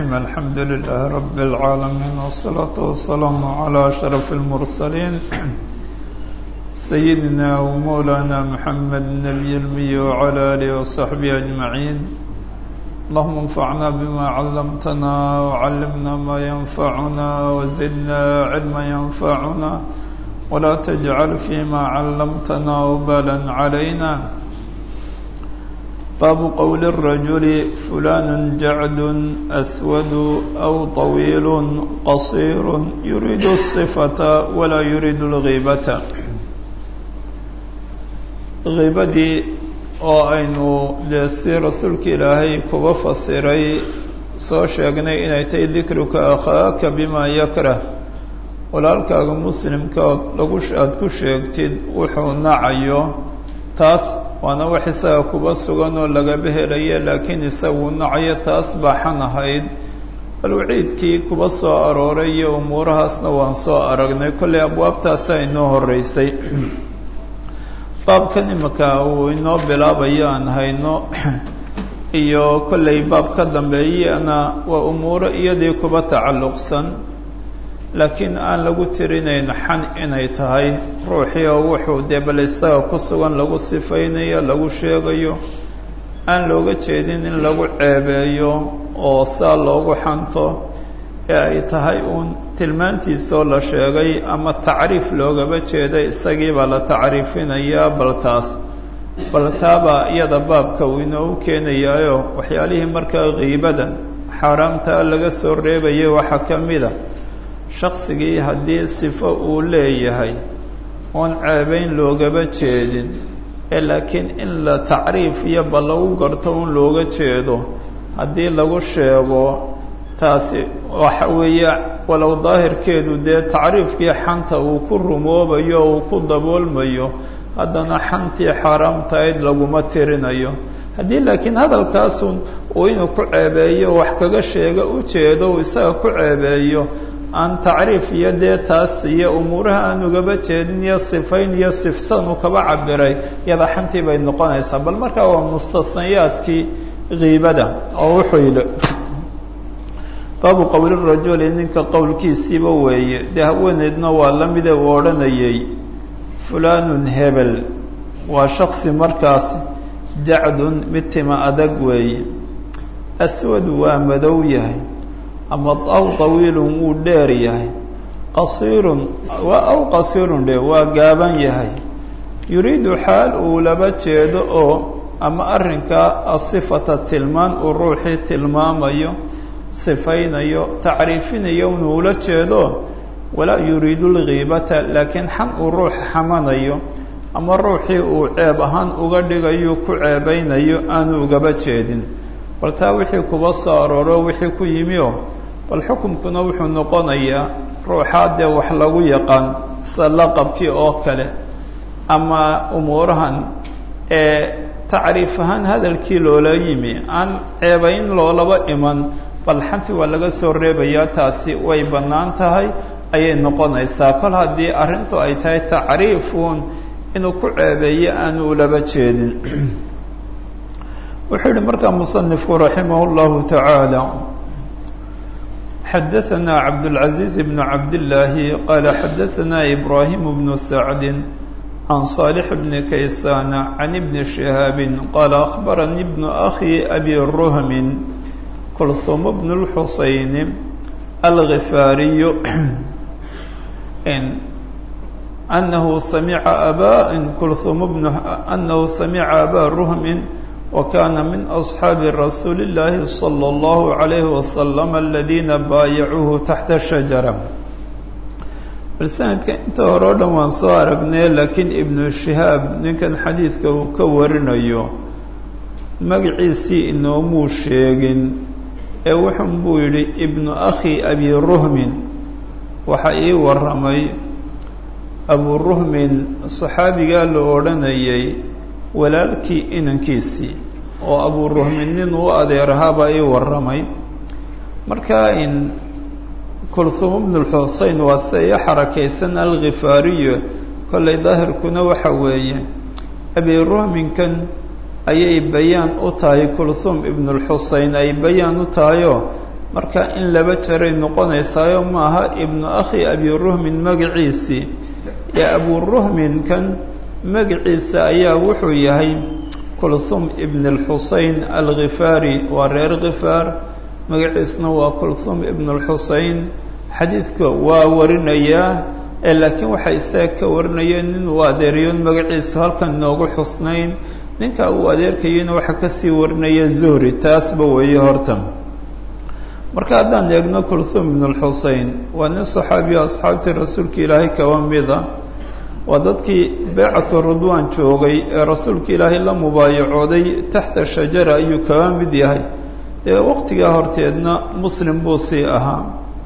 الرحيم الحمد لله رب العالمين والصلاة والسلام على أشرف المرسلين سيدنا ومولانا محمد النبي الأمي وعلى آله وصحبه أجمعين. اللهم انفعنا بما علمتنا وعلمنا ما ينفعنا وزدنا علما ينفعنا ولا تجعل فيما علمتنا وبالا علينا. باب قول الرجل فلان جعد أسود أو طويل قصير يريد الصفة ولا يريد الغيبة. غيبدي oo aynu si rasuulka ilaahay kuba fasiray soo sheegnay inay tahay dikruka akhaaka bima yakrah, walaalkaaga muslimka aad ku sheegtid wuxuu nacayo, taas waana wax isaga kuba sugan oo lagaba helaye, laakiin isagu nacayo taas baa xan ahayd. bal waciidkii kuba soo arooray iyo umuurahaasna waan soo aragnay, kollay abwaabtaasa inoo horeysay. baabkan imika uu inoo bilaabayo aan hayno iyo kollay baab ka dambeeyana waa umuuro iyadii kuba tacalluqsan, laakiin aan lagu tirinayn xan inay tahay ruuxii oo wuxuu dee bal isaga ku sugan lagu sifaynayo lagu sheegayo, aan looga jeedin in lagu ceebeeyo oo saa loogu xanto, ee ay tahay uun tilmaantiisoo la sheegay ama tacriif loogaba jeeday isagii baa la tacriifinayaa. bal taabaa iyada baabka uu inoogu keenayaayo waxyaalihii markaa kiibada xaaraamtaa laga soo reebayay waxaa ka mida shaqsigii haddii sifo uu leeyahay oon ceebayn loogaba jeedin, ee laakiin in la tacriif iyo bal lagu garto un looga jeedo haddii lagu sheego, taasi waxa weeye walow daahirkeedu dee tacriifkii xanta uu ku rumoobayo uu ku daboolmayo, haddana xantii xaaraamtahayd laguma tirinayo. haddii laakiin hadalkaasun uu inuu ku ceebeeyo wax kaga sheega ujeedo uu isaga ku ceebeeyo, aan tacriif iyo dee taas iyo umuuraha aan ugaba jeedin iyo sifayn iyo sifsan uu kaba cabiray, iyada xantii bay noqonaysaa. bal markaa waa mustasnayaadkii kiibada oo wuxuu yidhi baabu qowli rajuli, ninka qowlkiisiiba weeye, dee haweeneydna waa la mida uu odhanayay fulaanun hebel waa shaksi markaas jacdun mid tima adag weeye, aswadu waa madow yahay, ama aw tawiilun wuu dheer yahay, qasiirun aw qasiirun dhe waa gaaban yahay, yuriidu xaal uu laba jeedo oo ama arrinkaa asifata tilmaan uu ruuxii tilmaamayo, sifaynayo, tacriifinayo unuula jeedo, walaa yuriidu lgiibata, laakiin xan uu ruux xamanayo ama ruuxii uu ceeb ahaan uga dhigayo ku ceebaynayo aanu ugaba jeedin. bal taa wixii kuba soo arooro wixii ku yimio, bal xukumkuna wuxuu noqonayaa ruuxaa dee wax lagu yaqaan sida laqabkii oo kale ama umuurahan ee tacriif ahaan hadalkii loola yimi aan ceebayn loolaba iman, bal xanti waa laga soo reebayaa, taasi way bannaan tahay ayay noqonaysaa, kol haddii arrintu ay tahay tacriifuun inuu ku ceebeeyo aanu ulaba jeedin. wuxuu yihi markaa musanifku raximah اllahu taعaalى xadaثna cabdالcaزيiز بn cabdالlaahi qaala xadaثna ibrahim bn sacdi can صالح bn kaysaan can ibni شihaabi qaala akhbaranii bn akhi abi ruhmin kulhum bn الxuseyn algifaariyu أنه سمع أبا رهم وكان من أصحاب رسول الله صلى الله عليه وسلم الذين بايعوه تحت الشجرة. بلسانك انت هرودا وان soo aragnay, laakiin ibnu shihaab ninkan xadiidka uu ka warinayo magaciisii inoomuu sheegin, ee wuxun buu yidhi ibnu akhi abi ruhmin, waxa ii waramay abu ruhmin saxaabigaa la odhanayay walaalkii inankiisii, oo abu ruhmin nin u adeerahaabaa ii waramay. markaa in kulhum bn اlxuseyn waa sida ii xarakaysan algifaariyo, kollay daahirkuna waxa weeye abi ruhminkan ayay bayaan u tahay kulhum ibn اlxuseyn ay bayaan u tahayoo marka in laba jaray noqonaysaayo maaha ibnu akhi abiruhmin magaciisii ee aburuhmin kan magaciisa ayaa wuxuu yahay kulthum ibn alxusein alghifaari waa reer khifaar magaciisna waa kulthum ibn alxusein xadiidka waa warinayaa laakiin waxaa isaga ka warinaya nin uu adeeriyoon magaciisa halkan noogu xusnayn ninka uu adeerkayana waxaa kasii warinaya zuhri taasba weeye horta marka haddaan eegno kulthum ibn alxusein waa nin saxaabiyo asxaabtii rasuulka ilaahay kaba mida waa dadkii beecatu ridwaan joogay ee rasuulka ilaahay la mubaayacooday taxta shajara ayuu kaba mid yahay ee waqtigaa horteedna muslim buu sii ahaa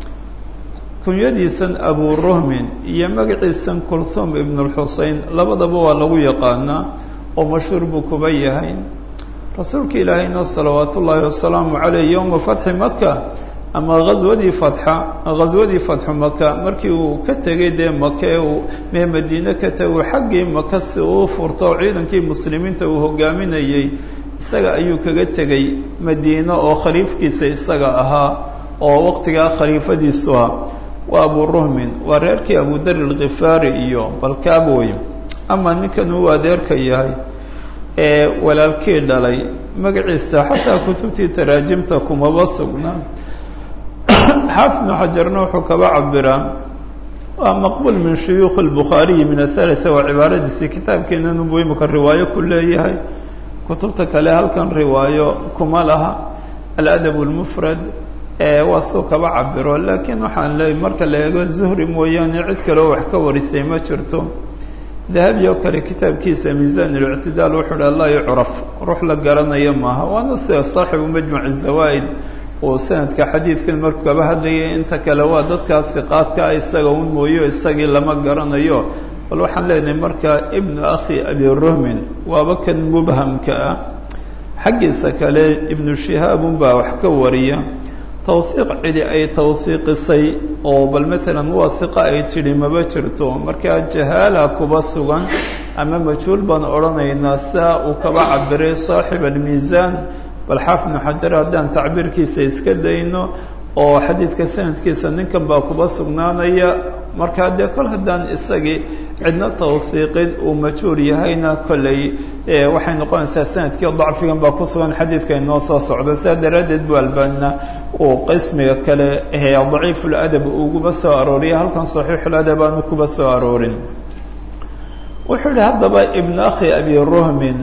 kunyadiisan aburuhmin iyo magaciisan kulthum ibn alxusein labadaba waa lagu yaqaanaa oo mashhuur buu kuba yahay rasuulka ilaahayna salawaat ullaahi wasalaamu caleyh yowma fatxi maka ama ghaswadii fatxu maka markii uu ka tegay dee maka ee uu mee madiine ka tegay xaggii maka si uu furto ciidankii muslimiinta uu hogaaminayey isaga ayuu kaga tegay madiine oo khaliifkiisa isaga ahaa oo waqtigaa khaliifadiisu ah waa aburuhmin waa reerkii abudar alkhifaari iyo balkaabwey ama ninkan uu adeerka yahay ee walaalkii dhalay magaciisa xataa kutubtii taraajimta kumaba sugna xaafid ibnu xajarna wuxuu kaba cabiraa waa maqbuul min shuyuukh albukhaariyi min athalitha waa cibaaradiisii kitaabkeenan buu imika riwaayo ku leeyahay kutubta kale halkan riwaayo kuma laha aladab almufrad waa soo kaba cabiro laakiin waxaan leeyahy marka la eego zuhri mooyaane cid kaleo wax ka warisay ma jirto dahabi oo kale kitaabkiisa miisaan اlictidaal wuxuu hi laa yucraf ruux la garanayo maaha waana sida saaxibu majmuc الzawaa'id oo sanadka xadiidkan markuu kaba hadlayay inta kale waa dadkaa hiqaadka isaga un mooyo isagii lama garanayo bal waxaan leenahay marka ibnu akhi abiruhmin waaba kan mubhamka ah xaggiisa kale ibnu shihaabun baa wax ka wariya tawhiiq cidi ay tawhiiqisay oo bal maalan waa hiqa ay tidhi maba jirto markaa jahaala kuba sugan ama majhuul baan odhanaynaa saa uu kaba cabiray saaxib almiisaan bal xaafid ibnu xajar haddaan tacbiirkiisa iska dayno oo xadiidka sanadkiisa ninkan baa kuba sugnaanaya markaa dee kol haddaan isagii cidna tawhiiqin uu majhuul yahayna kolley waxay noqonaysaa sanadkii dacfigan baa ku sugan xadiidka inoo soo socda sidaa daraaddeed bu albaanina uu qismiga kale daciifuladab uguba soo arooriya halkan saxiixuladab aanu kuba soo aroorin wuxuu yihi haddaba ibnu akhi abiruhmin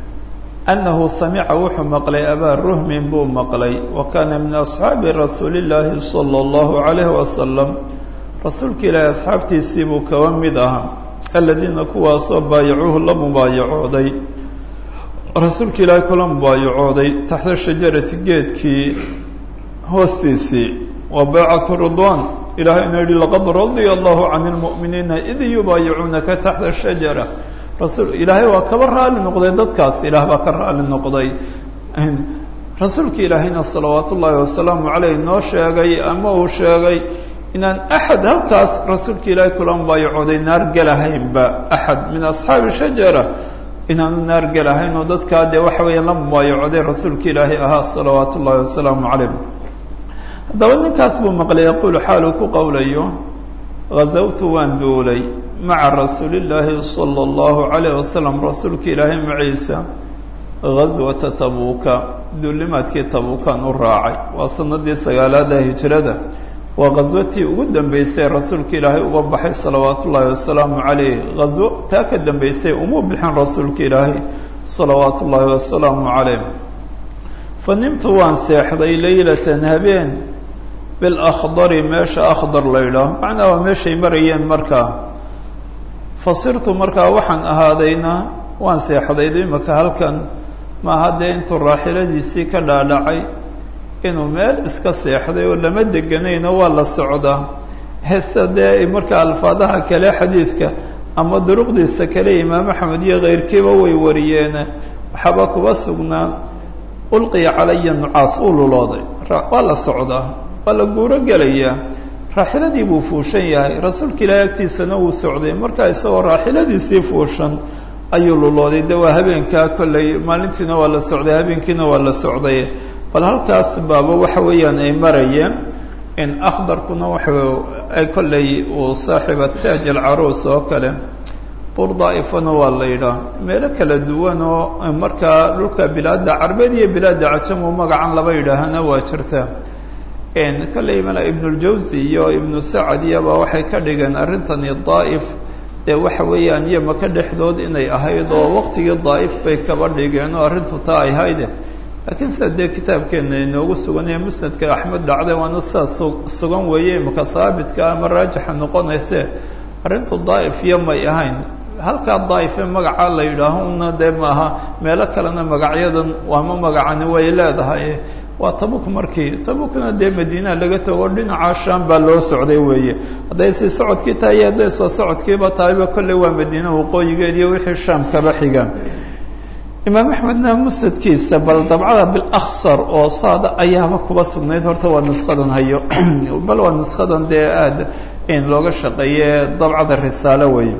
annahu samica wuxuu maqlay abaa ruhmin buu maqlay wa kaana min asxaabi rasuuli illaahi sala allahu calayhi wasalam rasuulka ilaahi asxaabtiisii buu kaba mid ahaa aladiina kuwaasoo baayacuuhu la mubaayacooday rasuulka ilaahi kula mubaayacooday taxta shajarati geedkii hoostiisii waa baycatu ridwaan ilaahayna yihi laqad radia allahu can lmu'miniina id yubaayicuunaka taxta shajara ilaahay waa kaba raali noqday dadkaas ilaah baa ka raali noqday rasuulka ilaahayna salawaat ullaahi wasalaamu caleyh noo sheegay ama uu sheegay inaan axad halkaas rasuulka ilaahay kula mubaayacooday naar gelahaynba axad min asxaabi shajara inaanu naar gelahayn oo dadkaa dee waxa weeya la mubaayacooday rasuulka ilaahay ahaa salawaat ullaahi wasalaamu caleyh haddaba ninkaas buu maqlay yaquulu xaaluu ku qowlayo gazawtu waan duulay maca rasuuli illaahi sala allahu calayh wasalam rasuulka ilaahay maciisa gazwata tabuuka duulimaadkii tabuukaan u raacay waa sanadii sagaalaada hijrada waa ghaswatii ugu dambeysay rasuulka ilaahay uga baxay salawaat ullaahi wasalaamu calayh ghaswo taa ka dambeysay umuu bixin rasuulka ilaahay salawaat ullaahi wasalaamu calayh fa nimtu waan seexday leylatan habeen bilakhdari meesha akhdar la yidhaaho macnaa waa meeshay marayeen markaa fasirtu markaa waxaan ahaadayna waan seexday imaka halkan maaha dee intuu raaxiladiisii ka dhaadhacay inuu meel iska seexday oo lama deganayno waa la socdaa hese dee marka alfaadaha kale xadiidka ama duruqdiisa kale imaam axmed iyo keyrkiiba way wariyeen waxaaba kuba sugnaa ulqiya calaya nucaas uu lulooday waa la socdaa waa la guuro gelayaa raaxiladii buu fuushan yahay rasuulka ilaahay agtiisana wuu socday markaa isagoo raaxiladiisii fuushan ayuu lulooday de waa habeenkaa kolley maalintiina waa la socday habeenkiina waa la socday bal halkaas baaba waxa weeyaan ay marayeen in akhdarkuna waxa ay kolley uu saaxiba taaj alcaruus oo kale buur daa'ifana waa la yidhaah meelo kala duwan oo markaa dhulka bilaadda carbeed iyo bilaadda cajam oo magacan laba yidhaahana waa jirta kolley mala ibnuljawsi iyo ibnu sacad iyaba waxay ka dhigeen arrintani daa'if dee waxa weeyaan iyo maka dhexdood inay ahayd oo waqtigii daa'if bay kaba dhigeen oo arrintu taa ay hayde laakiin sida dee kitaabkeena inoogu sugan ee musnadka axmed dhacday waana sidaa sugan weeye imaka haabitka ama raajixa noqonayse arrintu daa'if iyo may ahayn halkaa daa'if ee magacaa la yidhaaho una dee maaha meelo kalena magacyadan waama magacani way leedahay waa tabuk markii tabukna dee madiina laga tago dhinaca shaam baa loo socday weeye hadday sii socodkii tahay iyo hadday soo socodkiiba tahayba kolley waa madiina waqooyigeed iyo wixii shaam kaba xiga imaam axmedna musnadkiisa bal dabcada bilakhsar oo saada ayaaba kuba sugnayd horta waa nuskadan hayo bal waa nuskadan dee aada in looga shaqeeye dabcada risaalo weeye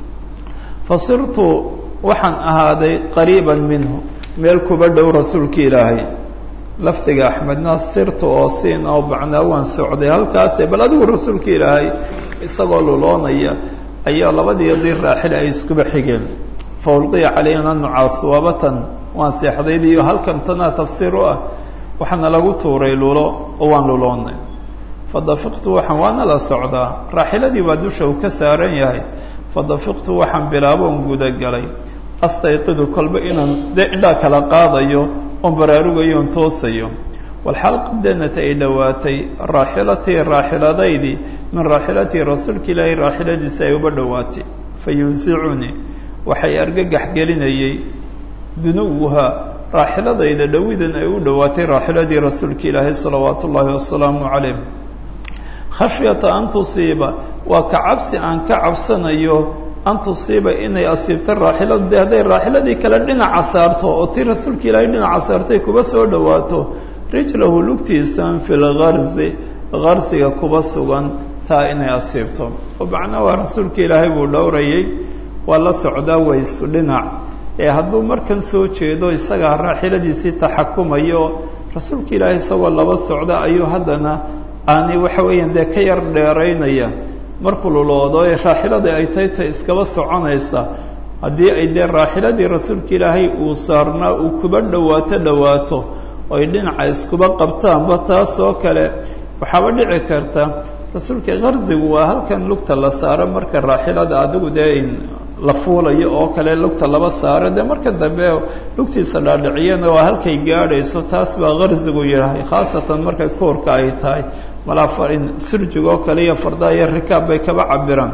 fasirtu waxaan ahaaday qariiban minhu meel kuba dhow rasuulka ilaahay lafdiga axmedna sirta oo siin oo bacnaa waan socday halkaase bal adigu rasuulka ilaahay isagoo luloonaya ayaa labadiidii raaxile ay iskuba xigeen faulqiya calayna nucaas waabatan waan seexdaydiyo halkan tanaa tafsiir u ah waxaana lagu tuuray lulo oo waan luloonay fadafiqtu waxaan waana la socdaa raaxiladii baa dusha uu ka saaran yahay fadafiqtu waxaan bilaaboon gudagalay astayqidu kolba inaan dee indhaa kala qaadayo oon baraarugayo on toosayo walxalqadanata ay dhowaatay raaxilatii raaxiladaydii min raaxilatii rasuulka ilaahay raaxiladiisa ay uba dhowaatay fayuusicunii waxay argagax gelinayey dunuwuha raaxiladayda dhowidan ay u dhowaatay raaxiladii rasuulka ilaahay salawaatu ullaahi wasalaamu calayh khashyata an tusiiba waa ka cabsi aan ka cabsanayo an tusiiba inay asiibta raaxiladu dee hadday raaxiladii kale dhinaca saarto oo tii rasuulka ilaahay dhinaca saartay kuba soo dhowaato rijlahu lugtiisan fi lgarzi garsiga kuba sugan taa inay asiibto oo macnaa waa rasuulka ilaahay buu dhowrayay waa la socdaa waysu dhinac ee hadduu markan soo jeedo isagaa raaxiladiisii taxakumayo rasuulka ilaahay isagoo laba socda ayuu haddana aanay waxa weeyaan dee ka yar dheeraynaya markuu luloodo ee raaxiladii ay tahay ta iskaba soconaysa haddii ay dee raaxiladii rasuulka ilaahay uu saarnaa uu kuba dhowaato oy dhinaca iskuba qabtaanba taasoo kale waxaaba dhici karta rasuulka qarsigu waa halkan lugta la saaro marka raaxilada adigu dee la fuulayo oo kale lugta laba saaro dee marka dambe lugtiisa dhaadhiciyana waa halkay gaadhayso taas baa qarsigu yahay khaasatan markay koorka ay tahay malaafarin surjigoo kale iyo fardaa iyo rikaab bay kaba cabiraan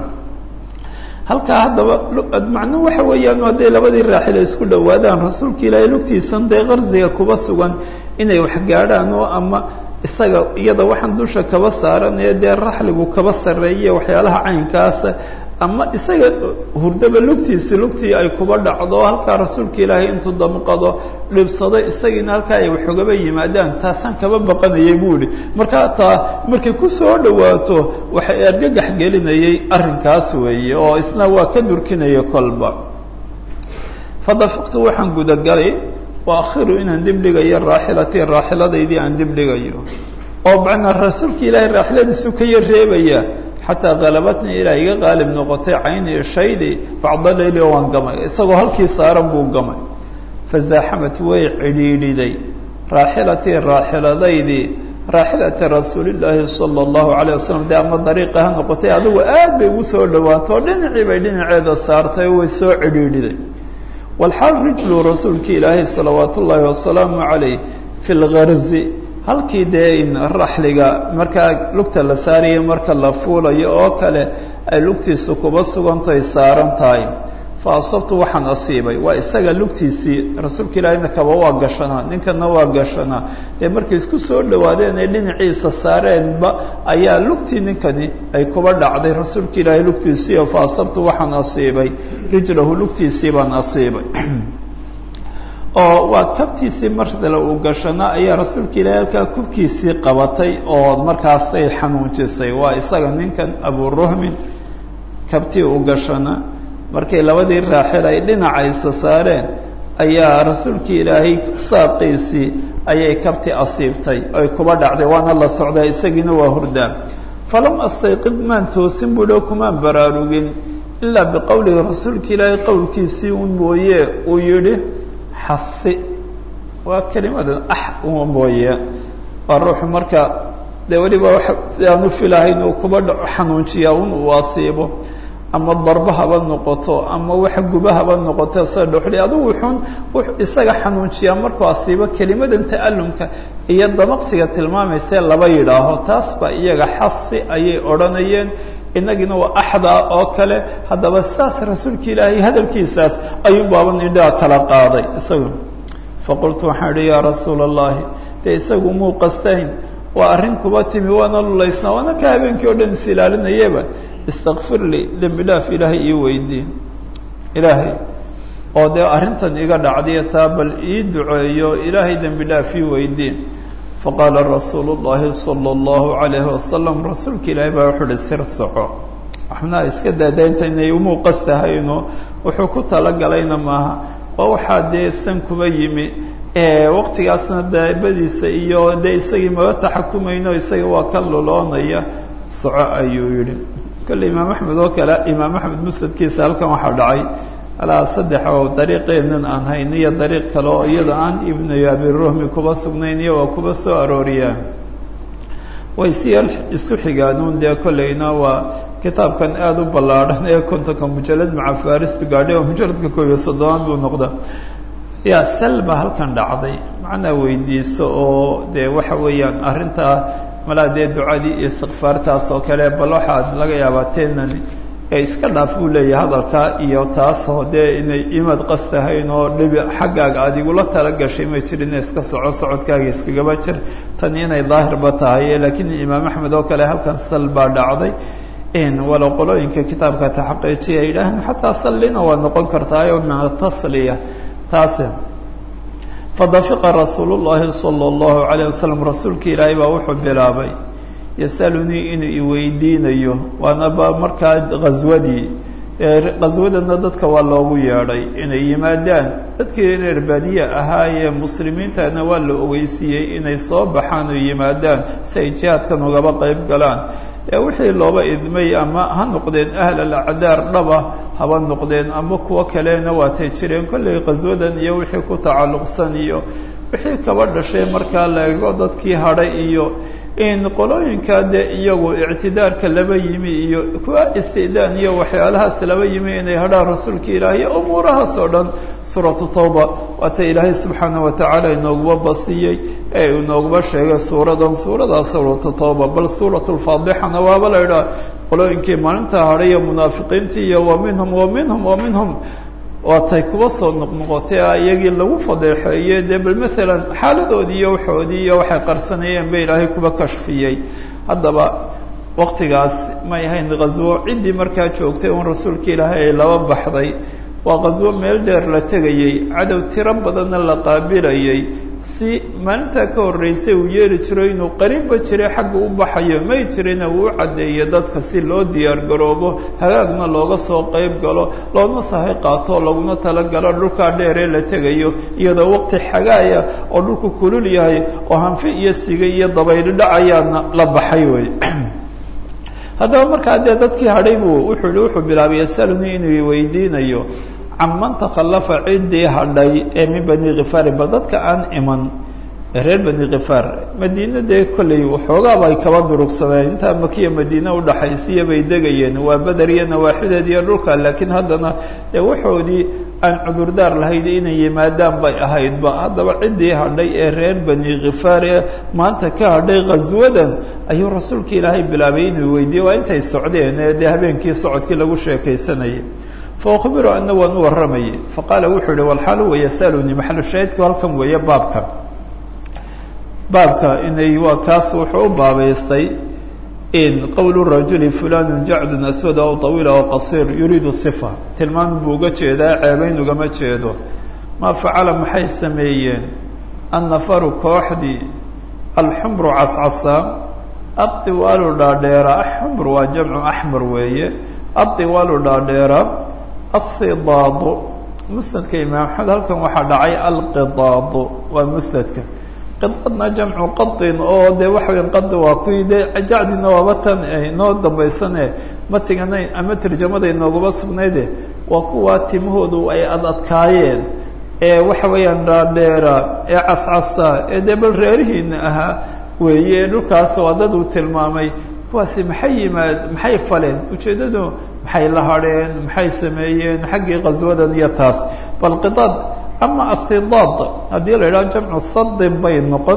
halkaa haddaba macnuu waxa weeyaan hadday labadii raaxil ay isku dhowaadaan rasuulka ilaahay lugtiisan dee qarsiga kuba sugan inay wax gaadhaan oo ama isaga iyada waxaan dusha kaba saaranaya dee raxligu kaba sarreeya waxyaalaha caynkaasa ama isaga hurdaba lugtii ay kuba dhacdo halkaa rasuulka ilaahay intuu damqado dhibsado isagiina halkaa ay waxogaba yimaadaan taasaan kaba baqanayay buu ihi markaa taa markay ku soo dhowaato waxay argagax gelinayay arrinkaas weeye oo isna waa ka durkinaya kolba fadafiqtu waxaan gudagalay wa akhiru inaan dibdhigayo raaxilatii raaxiladaydii aan dibdhigayo oo macnaa rasuulka ilaahay raaxiladiisu ka yar reebaya xataa qalabatnii ilaa iga qaalib noqotay cayni shaydi bacda leyli oo waan gamay isagoo halkii saaran buu gamay fazaaxamat way cidhiidhiday raaxilatii raaxiladaydii raaxilata rasuulillaahi sala allahu calayh wasalam dee ama dariiqa ha noqotay adigu aad bay ugu soo dhowaato oo dhinacii bay dhinaceeda saartay oo way soo cidhiidhiday walxaal rijlu rasuulka ilaahay salawaatu ullaahi wasalaamu calayh fi lgarzi halkii dee in raxliga markaa lugta la saaraya marka la fuulayo oo kale ay lugtiisu kuba sugantahay saaran tahay fa asabtu waxaan asiibay waa isaga lugtiisii rasuulka ilaahayna kaba waa gashanaa ninkana waa gashanaa dee markay isku soo dhowaadeen ay dhinaciisa saareenba ayaa lugtii ninkani ay kuba dhacday rasuulka ilaahay lugtiisiio fa asabtu waxaan asiibay rijlahu lugtiisii baan asiibay oo waa kabtiisii mardale uu gashanaa ayaa rasuulka ilaahay halkaa kubkiisii qabatay oo markaasay xanuunjisay waa isaga ninkan aburuhmin kabtii u gashanaa markay labadii raaxil ay dhinacaysa saareen ayaa rasuulkii ilaahay saaqiisii ayay kabti asiibtay oy kuba dhacday waana la socdaa isagiina waa hurdaa falam astayqid maan toosin buuhi kumaan baraarugin ilaa biqowlihi rasuulka ilaahay qowlkiisii un mooye uu yidhi xasi waa kelimadan uma mooye waa ruuxu marka dee weliba si aan u filahayn uu kuba dhaco xanuunjiyaa un uu asiibo ama darbo haba noqoto ama wax guba haba noqoto sida dhuxli adigu wuxuun isaga xanuunjiyaa markuu asiibo kelimadan ta'allumka iyo damaqsiga tilmaamaysa laba yidhaaho taas baa iyaga xasi ayay odhanayeen inagina waa axdaa oo kale haddaba saas rasuulka ilaahay hadalkiisaas ayuun baaban indhaha kala qaaday isagu faqultu waxaan idhi yaa rasuula allahi dee isagu muu qastayn waa arrin kuba timi waana lulaysnaa waana ka habeenkii o dhan is ilaalinayaba istakfir lii dembi dhaaf ilaahay ii weydii ilaahay oo dee arrintan iga dhacdiya taa bal ii duceeyo ilaahay dembi dhaaf ii weydii faqaala rasuulu llahi sala allahu calayhi wasalam rasuulka ilaahay baa wuxuu uhi sir soco waxnaa iska daadaynta inay umuu qastahayno wuxuu ku talagalayna maaha waa waxaa dee san kuba yimi waqtigaasna daabadiisa iyo dee isagii maba taxakumayno isaga waa ka luloonaya soco ayuu yidhi kolle imaam axmed oo kale imaam axmed musnadkiisa halkan waxaa dhacay alaa saddex oo dariiqeennan aan hayn iyo dariiq kale oo iyada aan ibnu abiruhmi kuba sugnayn iyo waa kuba soo arooriyaan way si isku xigaanuun dee kolleyna waa kitaabkan aada u ballaadhan ee kontonka mujalad maca faristu gaadhay oo mujaladka 11 buu noqda yaa salba halkan dhacday macnaa weydiiso oo dee waxa weeyaan arrintaa malaa dee ducadii iyo istikfaartaas oo kale bal waxaad laga yaabaa teenan ee iska dhaaf buu leeyahay hadalkaa iyo taasoo dee inay imaad qastahayn oo dhibi xaggaaga aad igula tala gashay may jirin iska soco socodkaaga iskagaba jir tan inay daahirba tahay laakiin imaam axmed oo kale halkan sal baa dhacday walow qolooyinka kitaabka taxaqiijiya ay yidhaahaan xataa sallina waa noqon kartaayo min atasliya taase fadafiqa rasuulu llahi sala allahu calayh wasalam rasuulka ilaahay baa wuxuu bilaabay yasalunii inuu iweydiinayo waanaba markaa ghaswadii ghaswadana dadka waa loogu yeedhay inay yimaadaan dadkii reer baadiye ahaayee muslimiintana waa la ogeysiiyey inay soo baxaan oo yimaadaan si ay jihaadkan ugaba qayb galaan dee wixii looba idmay ama ha noqdeen ahl alacdaar dhaba haba noqdeen ama kuwo kalena waatay jireen kollay qaswadan iyo wixii ku tacalluqsan iyo wixii kaba dhashay markaa la ego dadkii hadhay iyo in qolooyinka dee iyagu ictidaarka laba yimi iyo kuwa istidaan iyo waxyaalahaas laba yimi inay hadhaan rasuulka ilaahay umuurahaas oo dhan suuratu tawba waata ilaahay subxaanaه watacaala inooguba basiyey ee inooguba sheegay suuradaas suuratu tawba bal suuratu lfaadixana waaba la idhaha qolooyinkii maalinta hadhay munaafiqiintii iyo wa minhum waatay kuba soo noqnoqotay iyagii lagu fadeexeeyey dee bal maalan xaaladoodii iyo waxoodii iyo waxay qarsanayeen ba ilaahay kuba kashfiyey haddaba waqtigaas may ahayn ghaswo ciddii markaa joogtay un rasuulka ilaahay ay laba baxday waa ghaswo meel dheer la tegayey cadow tiro badanna la qaabilayey si maalintaa ka horreysay uu yeeli jiro inuu qariibba jiray xagga u baxayo may jirina uu u caddeeyo dadka si loo diyaar garoobo hagaagna looga soo qayb galo loona sahay qaato laguna talagalo dhulkaa dheeree la tegayo iyadoo waqti xagaaya oo dhulku kulul yahay oo hanfi iyo siga iyo dabayli dhacayaana la baxay wey haddaba markaa dee dadkii hadhay buu wuxuu bilaabay yasalunii inuu weydiinayo caman takhallafa ciddii hadhay ee min bani khifaari ba dadka aan iman reer bani khifaar madiina dee kolley waxoogaaba ay kaba durugsadeen intaa makiya madiina udhaxaysiya bay degayeen waa beder iyo nawaaxideed iyo dhulka laakiin haddana dee waxoodii aan cudurdaar lahayd inay yimaadaan bay ahaydba haddaba ciddii hadhay ee reer bani khifaar ee maanta ka hadhay ghaswadan ayuu rasuulka ilaahay bilaabay inuu weydiiye waa intay socdeen ee dee habeenkii socodkii lagu sheekaysanayay faأkhbiru ana waan u warramayey faqaala wuxuu yihi walxaal huwa yasalunii maxalu shaahidku halkan weeye baabka inay waa kaas wuxuu u baabaystay in qowlu rajuli fulanu jacdun aswad aw طawiil aw qasiir yuriidu صifa tilmaam buu uga jeedaa ceebayn ugama jeedo maa facala maxay sameeyeen annafaru kooxdii alxumru cascasa aطiwaalu dhaadheera xumr waa jamcu axmar weeye aطiwaalu dhaadheera aلhidaadu musnadka imaam axmed halkan waxaa dhacay alqidaad waa musnadka qidaadna jamcu qadin oo dee waxa weya qadi waa kuwii dee jacdina waaba tan inoo dambaysane matigana ama tarjamada inoogaba sugnayde waa kuwa timahoodu ay adadkaayeen ee waxa weeyaan dhaadheera ee cascasa ee dee bal reerihiina ahaa weeye dhulkaas waa dad uu tilmaamay kuwaasi maxay faleen ujeeddadu maxay la hadheen maxay sameeyeen xaggii qaswadan iyo taas bal qidaad ama athidaad haddii la yidhaho jamcu thadin bay noqon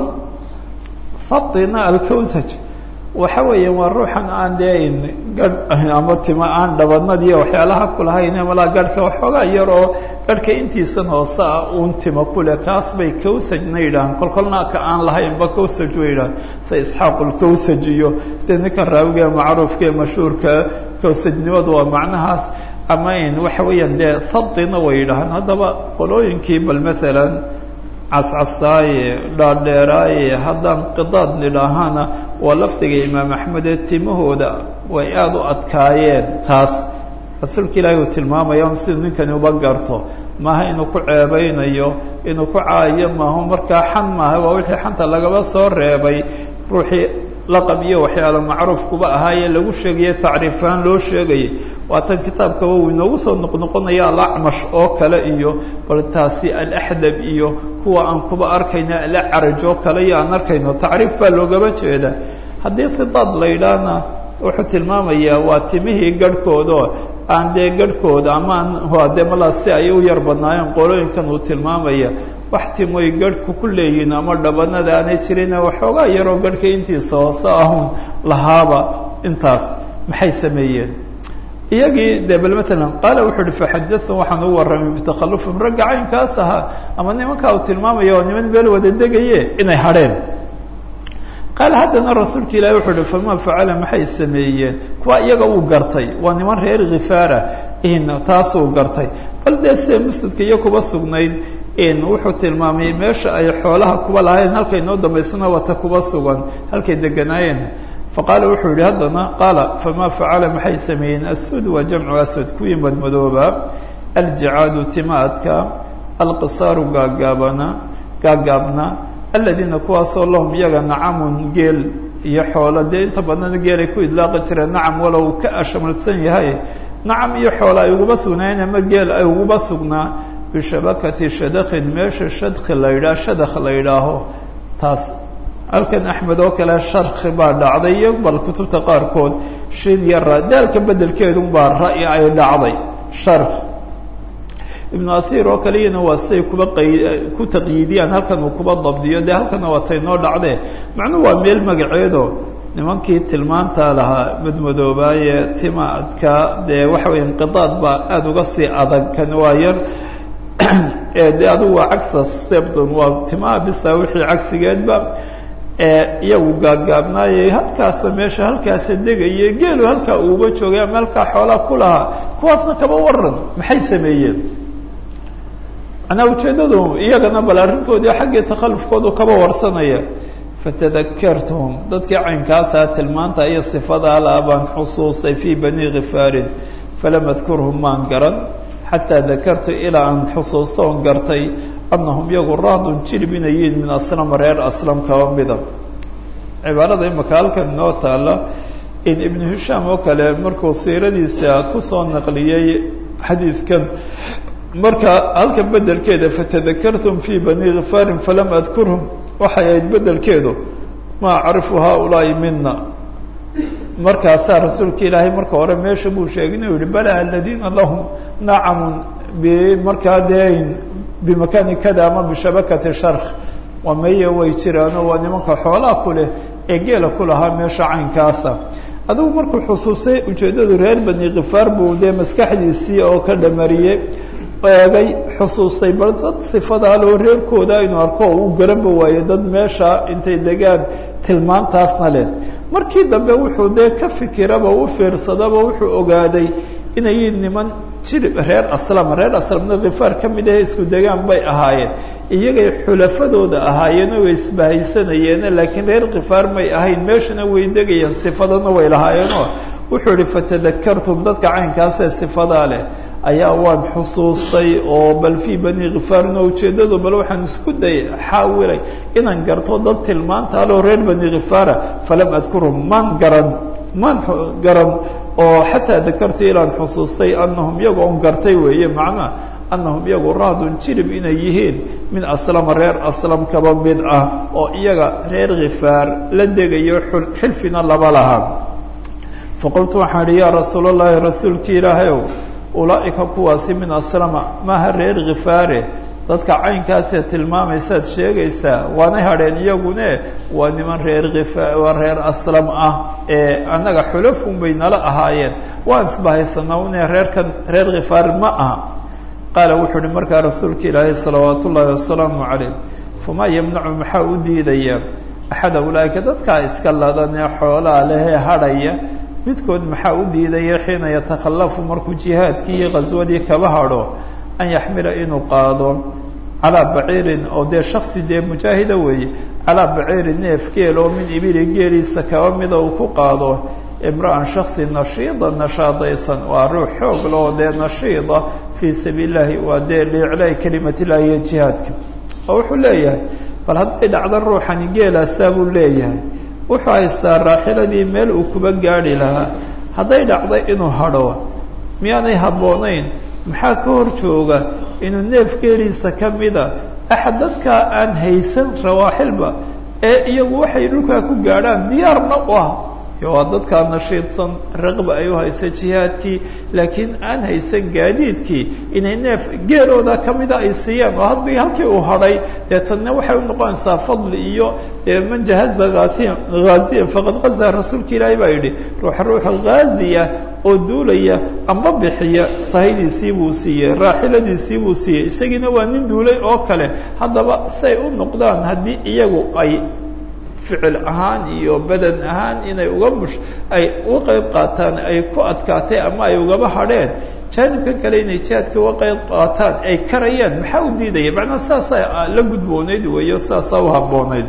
thadina alkawsaj waxa weeya waa ruuxan aan dee gadh ama tima aan dhabanadiiyo waxyaalaha kulahayn malaa gadhka waxoogaa yar oo gadhka intiisan hoose ah uun tima kule kaas bay kawsajna yidhahaan kolkolna ka aan lahaynba kawsaj way yidhahaan sida isxaaqulkawsaj iyo dee ninkan raawiga macruufka ee mashhuurka kawsajnimadu waa macnahaas ama waxa weeyaan dee thadina way yidhahaan haddaba qolooyinkii bal maalan cascasaaye dhaadheeraaye haddaan qidaad nidhaahana waa lafdiga imaam axmed ee timahooda way aada u adkaayeen taas rasuulka ilaahi uu tilmaamaya on sida ninkani uba garto maaha inuu ku ceebeynayo inuu ku caayo maaho markaa xan maaha waa wixii xanta lagaba soo reebay ruuxii laqab iyo waxyaalo macruuf kuba ahaayee lagu sheegaye tacriifaan loo sheegayay waatan kitaabkaba uu inoogu soo noqnoqonaya alacmash oo kale iyo bal taasi alaxdab iyo kuwa aan kuba arkayna alacaraj oo kale iyo aan arkayno tacriif baa loogaba jeeda haddii khidaad la yidhaahna wuxuu tilmaamayaa waa timihii garhkooda aan dee garhkooda ama dee malaa si ay u yar badnaayeen qolooyinkan uu tilmaamaya wax timoy garhku ku leeyihin ama dhabanada aanay jirin waxoogaa yaroo garhka intiisa hoose ahun lahaaba intaas maxay sameeyeen iyagii de bal maalan qaala wuxuu uhi faxadathum waxaan u warramay bitakhalufihim ragga caynkaas ahaa ama nimankaa uu tilmaamaya oo niman meel wada degaye inay hadheen qaala haddana rasuulka ilaahi wuxuu uhi famaa facala maxay sameeyeen kuwa iyaga uu gartay waa niman reer khifaara taasuu gartay bal dee sida musnadka iyo kuba sugnayd wuxuu tilmaamay meesha ay xoolaha kuba lahayn halkay noo dambaysana wata kuba sugan halkay deganaayeen faqaala wuxuu yihi haddana qaala famaa facala maxay sameeyeen asud waa jamcu aswad kuwii madmadooba aljicaadu timaadka alqisaaru gaagaabna aladiina kuwaasoo lahum iyaga nacamun geel iyo xoolo dee inta badnana geelay ku idlaaqi jireen nacam walow ka ashamalsan yahay nacam iyo xoolo ay uguba sugnaayeen ama geel ay uguba sugnaa bishabakati shadakin meesha shadki la yidhaah shadakh la yidhaaho taas halkan axmed oo kale sharki baa dhacday iyo bal kutubta qaarkood shin iyo ra daalka bedelkeedun baa ra-i ay dhacday shark ibnu ahiir oo kaleyana waa siay kuba ku taqyiidiyaan halkan uu kuba dabdiyo dee halkana waa tay noo dhacdee macnuhu waa meel magaceedo nimankii tilmaantaa lahaa madmadoobaaye timaadka dee waxa weya inqidaad baa aada uga sii adag kan waa yar de adigu waa cagsa sebdon waa timaha bisa wixii cagsigeedba iyagu gaagaabnaayey halkaasa meesha halkaasa degaye geelu halkaa uuba joogay ama halkaa xoolaa ku lahaa kuwaasna kaba waran maxay sameeyeen manaa ujeeddadu iyagana bal arrintoodii xaggii takhallufkoodu kaba warsanaya fatadakartuhum dadkii caynkaasaa tilmaanta iyo sifadaa laa baan xusuustay fii bani khifaarin falam adkurhum maan garan xataa dakartu ilaa aan xusuusta oon gartay annahum iyagu rahdun jilib inay yihiin min aslama reer aslam kaba mida cibaarada imaka halkan inoo taalla in ibnu hishaam oo kale markuu siiradiisa kusoo naqliyey xadiidkan marka halka bedelkeeda fatadakartum fii bani khifaarin falam adkurhum waxay ahayd bedelkeedu ma acrifu haaulaa'i mina markaasaa rasuulka ilaahay marka hore meesha buu sheegay inuu yihi bala aladiina lahum nacamun markaa dee bimakani kada ama bishabakati shark waa meye way jiraano waa nimanka xoolaa ku leh ee geela ku lahaa meesha caynkaasa adigu markuu xusuustay ujeeddadu reer bani khifaar buu dee maskaxdiisii oo ka dhamariyey eegay xusuustay bal dad sifadaa loo reerkooda inuu arko oo uu garanba waayo dad meesha intay degaan tilmaantaasna leh markii dambe wuxuu dee ka fikiraba u fiirsadaba wuxuu ogaaday inay niman jirib reer aslamna khifaar ka mid ahe isku degaan bay ahaayeen iyagay xulafadooda ahaayeen way isbahaysanayeen laakiin reer khifaar may ahayn meeshana way degayeen sifadana way lahaayeenoo wuxuu ihi fatadakartum dadka caynkaasee sifadaa leh ayaa waan xusuustay oo bal fii bani khifaarina ujeeddadu bal waxaan isku dayay xaawilay inaan garto dad tilmaanta aloo reer bani khifaara falam adkurhum maan garan oo xataa dakartu ilaan xusuustay anahum iyago on gartay weeye macnaa anahum iyagu rahdun jirib inay yihiin min aslama reer aslam kaba mid ah oo iyaga reer khifaar la degayo xilfina laba lahaa faqultu waxaan idhi yaa rasuul allahi rasuulkii ilaahayow ulaa'ika kuwaasi min aslama maaha reer khifaare dadka caynkaasee tilmaamaysaad sheegaysaa waanay hadheen iyagune waa niman waa reer aslam ah ee annaga xulafun bay nala ahaayeen waan isbahaysanaa une reerkan reer khifaar ma aha qaala wuxuu uhi markaa rasuulka ilaahay salawaat ullaahi wasalaamu calayh famaa yamnacu maxaa u diidaya axada ulaa'ika dadkaa iska ladan ee xoolaa lehee hadhaya midkood maxaa u diidaya xiina yatakhallafu markuu jihaadkii iyo qaswadii kaba hadho an yaxmila inuu qaado calaa baciirin oo dee shaksi dee mujaahida weeye calaa baciirin neef geel oo min ibili geeliisa kaba mida uu ku qaado imra'an shaksi nashiida nashaadaysan waa ruux xoog loo dee nashiida fii sabiili llahi waa dee liiclaa'i kelimatillahi iyo jihaadka oo wuxuu leeyahay bal hadday dhacda ruuxani geelaasaa buu leeyahay wuxuu haystaa raaxiladii meel uu kuba gaadhi lahaa hadday dhacday inuu hadho miyaanay habboonayn maxaa ka hor jooga inuu neef geeliisa ka mida axad dadkaa aan haysan rawaaxilba ee iyagu waxay dhulkaa ku gaadhaan diyaarna u ah waa dadkaa nashiidsan raqba ay u haysa jihaadkii laakiin aan haysan gaadiidkii inay neef geelooda ka mida ay siiyaan oo haddii halkii uu hadhay dee tanna waxay u noqonaysaa fadli iyo man jahaza haaziyan faqad qazaa rasuulka ilaahay baa yidhi ruuxa haaziya oo duulaya amba bixiya sahaydiisii buu siiyey raaxiladiisii buu siiyey isagiina waa nin duulay oo kale haddaba say u noqdaan haddii iyagu ay ficil ahaan iyo badan ahaan inay ay uga qayb qaataan ay ku adkaatay ama ay ugaba hadheen jaanibkan kale inay jihaadka uga qayb qaataan ay karayaan maxaa u diidaya macnaa saasaa la gudboonayd weeyo saasaa u habboonayd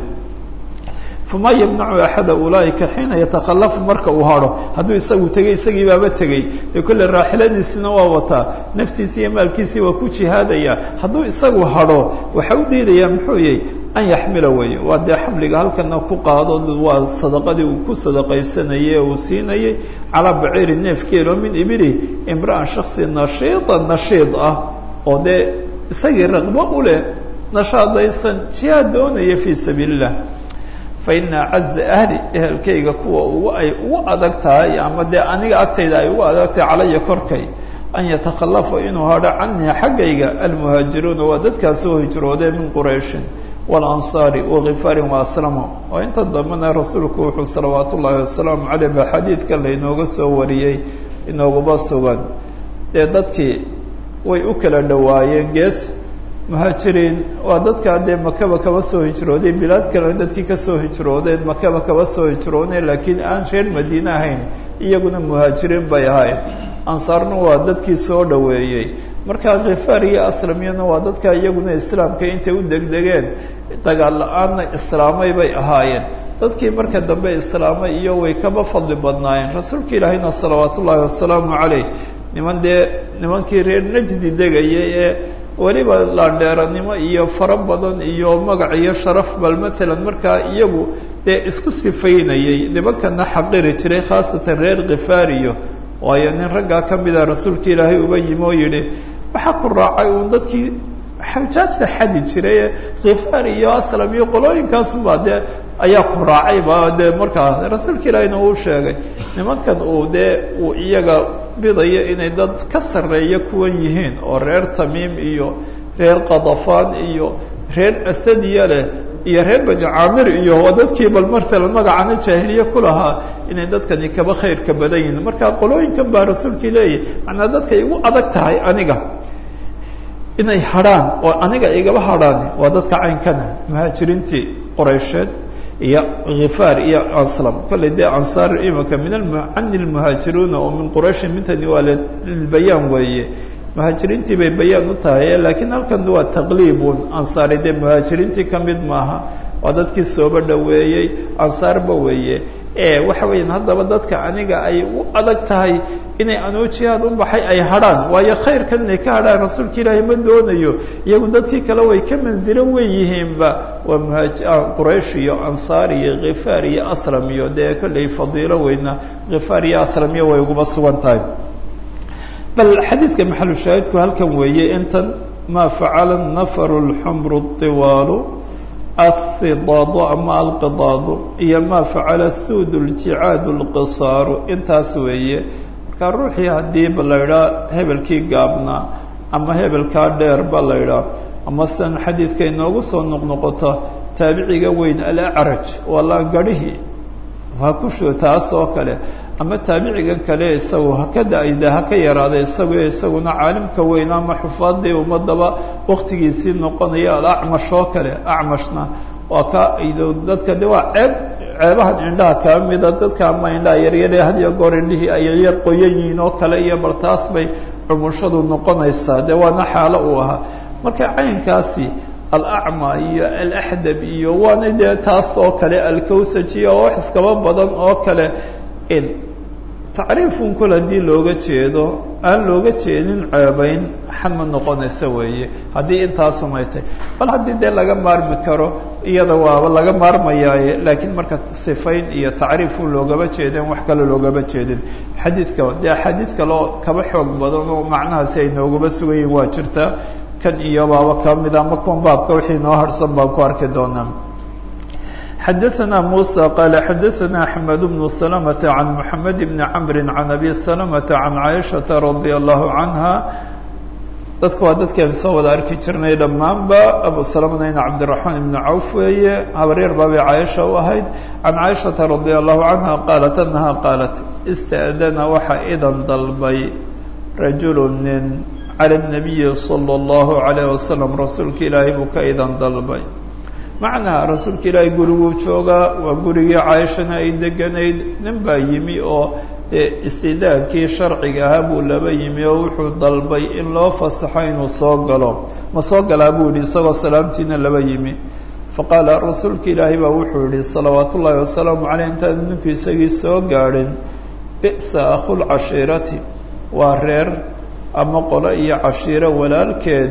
famaa yamnacu axada ulaa'ika xiina yatakhallafu marka uu hadho hadduu isagu tegey isagii baaba tegey dee kolle raaxiladiisina waa wataa naftiisii iyo maalkiisii waa ku jihaadaya hadduu isagu hadho waxaa u diidayaa muxuu yahy an yaxmila weeye waa dee xamliga halkana ku qaado waa sadaqadii uu ku sadaqaysanayey ee uu siinayey calaa baciiri neef geelo min ibili imra'an shaksi nashiida nashiid ah oo dee isagii raqbo u leh nashaadaysan jihaad doonaya fii sabiili illah faina acaza ahli ehelkayga kuwa ay ugu adag tahay ama dee aniga agtayda ay ugu adag tahay calaya korkay an yatakhallafa inuu hadho canii xaggayga almuhaajiruuna waa dadkaa soo hijroodee min qurayshin walansaari wakifaarin waaslama oo inta dambena rasuulku wuxuu salawaat ullaahi wasalaamu caleyh ba xadiidka laynooga soo wariyey inoogaba sugan dee dadkii way u kala dhowaayeen gees muhaajiriin waa dadkaa dee makaba kaba soo hijrooday bilaad kale dadkii kasoo hijroodeen makaba kaba soo hijroodeen laakiin aan reer madiine ahayn iyaguna muhaajiriin bay ahayn ansaarna waa dadkii soo dhoweeyey markaa khifaar iyo aslamiyana waa dadkaa iyaguna islaamka intay u degdegeen dagaal la-aanna islaamay bay ahaayeen dadkii marka dambe islaamay iyo way kaba fadli badnaayeen rasuulka ilaahayna salawaat ullaahi wasalaamu caleyh nimankii reer najdi degayay ee weliba laandheeranimo iyo fara badan iyo magac iyo sharaf bal maalan markaa iyagu dee isku sifaynayay nimankana xaqiri jiray khaasatan reer khifaariyo waayo nin raggaa ka mida rasuulka ilaahay uba yimi oo yidhi waxaa ku raacay uun dadkii xajaajta xadi jiray ee khifaar iyo aslam iyo qolooyinkaasba dee ayaa ku raacayba dee markaa rasuulka ilaahayna uu sheegay nimankan uu dee uu iyaga bidayo inay dad ka sarreeya kuwan yihiin oo reer tamiim iyo reer qadafaan iyo reer asadiya leh iyo reer bani caamir iyo waa dadkii bal martala magacana jaahiliye ku lahaa inay dadkani kaba khayrka badan yihiin marka qolooyinkan baa rasuulkii leeyahy macnaa dadkay igu adag tahay aniga inay hadhaan oo aniga igaba hadhaan waa dadka caynkana muhaajiriintii quraysheed iyo khifaar iyo aslam kolley dee ansaar imika cani lmuhaajiruuna oo min qurayshin mintani waa lilbayaan weeye muhaajiriintii bay bayaan u tahay laakiin halkan waa taqliibun ansaari dee muhaajiriintii ka mid maaha waa dadkii sooba dhoweeyey ansaarba weeye waxa weeyaan haddaba dadka aniga ay u adag tahay inay anuu jihaad u baxay ay hadhaan waayo khayrkan inay ka hadhaan rasuulka ilaahay ma doonayo iyagu dadkii kale way ka manzilo wen yihiinba waa quraysh iyo ansaar iyo khifaar iyo aslam iyo dee kolley fadiilo weyna khifaar iyo aslam iyo way uguba sugan tahay bal xadiidka maxalu shaahidku halkan weeye intan ma facala nafaru lxumru tiwaalu ahidaadu ama alqidaadu iyo ma facala suud ljicaadu lqisaaru intaas weeye markaa ruuxii haddii ba la idhaa hebelkii gaabnaa ama hebelkaa dheer ba la idhaa ama sidan xadiidka inoogu soo noqnoqota taabiciga weyn alacraj waa laangarhihii ha kusho taas oo kale ama taabicigan kale isagu haka da-ayda ha ka yaraaday isaguna caalimka weyn ama xufaadii ummadaba waktigiisii noqonaya alacmash oo kale acmashna waa ka dadka de waa ceebahan indhaha kaa mida dadka ama indhaha yaryare had iyo goor indhihii ay yar qoyan yihiin oo kale iyo bal taas bay cumushadu noqonaysaa de waana xaalo uu ahaa marka caynkaasi alacma iyo alaxdab iyo waana dee taas oo kale alkawsajiya oo wax iskaba badan oo kale tacriifun kol haddii looga jeedo aan looga jeedin ceebayn xan ma noqonaysa weeye haddii intaas umaytay bal haddii dee laga maarmi karo iyada waaba laga maarmayaaye laakiin marka sifayn iyo tacriifun loogaba jeedin wax kale loogaba jeedin xadiidka dee axaadiid kaleo kaba xoog badan oo macnahaasi ay noogaba sugayiin waa jirtaa kan iyo baaba kamida ama kuwan baabka wixii noo harsan baan ku arki doonaa xadaثna muسى qال xadaثna أحmed بن سلمة عan محamed بn cمr عan أbي سلمة عan caiشhaةa رadي الlaه عanهa dadka waa dadkeenu soo wada arki jirnay dhammaanba abu سلمna in cabdiلرaحmaan iبn cawf weeye habaryar baabay caaisha u ahayd عan caiشhaةa رadي الlaه عanهa qaalat أنaha qaalat اstأdana waxa idan dalbay rajul nin calى النabiyi صلى الlaه عليه وasلم rasuulka ilaahay buu ka idan dalbay macnaa rasuulka ilaahay guriguu joogaa waa gurigii caaishana ay deganayd nin baa yimi oo istidaankii sharciga ahaa buu laba yimi oo wuxuu dalbay in loo fasaxo inuu soo galo ma soo galaa buu yihi isagoo salaamtiina laba yimi faqaala rasuulka ilaahay baa wuxuu yihi salawaat ullaahi wasalaamu caleyh intaan ninku isagii soo gaadhin bi'sa akhulcashiirati waa reer ama qolo iyo cashiiro walaalkeed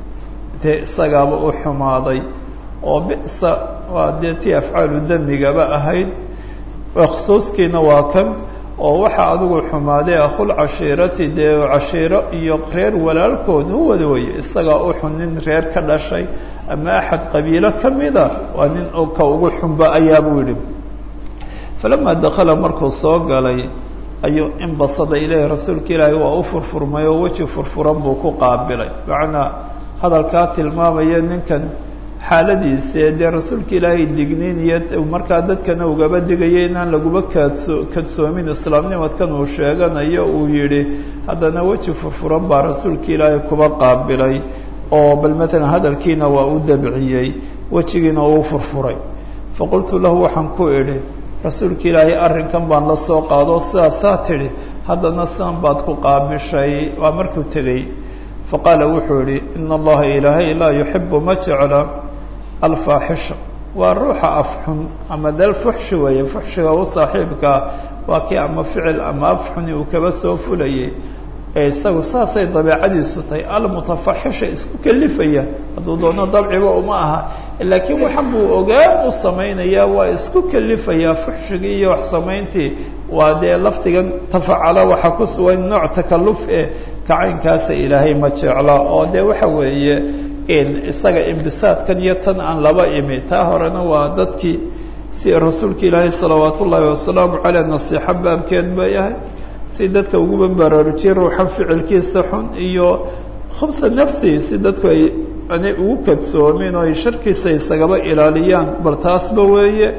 dee isagaaba u xumaaday oo bi'sa waa dee tii afcaalu damigaba ahayd khusuuskiina waa kan oo waxaa adigu xumaaday akhul cashiirati dee cashiiro iyo reer walaalkood huwada weye isagaa u xun nin reer ka dhashay ama axad qabiilo ka mida waa nin ka ugu xunba ayaa buu yidhi falamaa dakala markuu soo galay ayuu inbasada ilaahi rasuulka ilaahay waa u furfurmay oo weji furfuran buu ku qaabilay macnaa hadalkaa tilmaamaya ninkan xaaladiisa dee rasuulka ilaahay digniiniyo markaa dadkana ugaba digaya inaan laguba kadsoomin islaamnimadkan uu sheeganayo uu yihi haddana weji furfuran baa rasuulka ilaahay kuba qaabilay oo bal matalan hadalkiina waa u dabciyey wejigiina uu furfuray faqultu lahu waxaan ku idhi rasuulka ilaahay arrinkan baan la soo qaado sidaasaa tidhi haddana sidan baad ku qaabishay waa markuu tegey faqaala wuxuu yihi ina allaha ilaahay laa yuxibu ma jecla alfaaxisha waa ruuxa afxun ama dal fuxshi weeye fuxshiga u saaxiibkaa waa kii ama ficil ama afxuni uu kaba soo fulayay ee isagu saasay dabeecadiisu tahay almutafaxisha isku kelifaya hadduu doono dabciba uma aha laakiin waxa buu ogaan u samaynayaa waa isku kelifayaa fuxshigii iyo wax samayntii waa dee laftigan tafacala waxa ku sugan nooc takalluf kacaynkaasa ilaahay ma jecla oo dee waxa weeye isaga imbisaadkan iyo tan aan laba imi taa horena waa dadkii si rasuulka ilaahay salawaat ullaahi wasalaamu caleyh nasiixo baabkeed ba yahay si dadka uguba baraarujiyay ruuxan ficilkiisa xun iyo khubsa nafsi si dadku ay anay ugu kadsoomin oo ay sharkiisa isagaba ilaaliyaan bal taasba weeye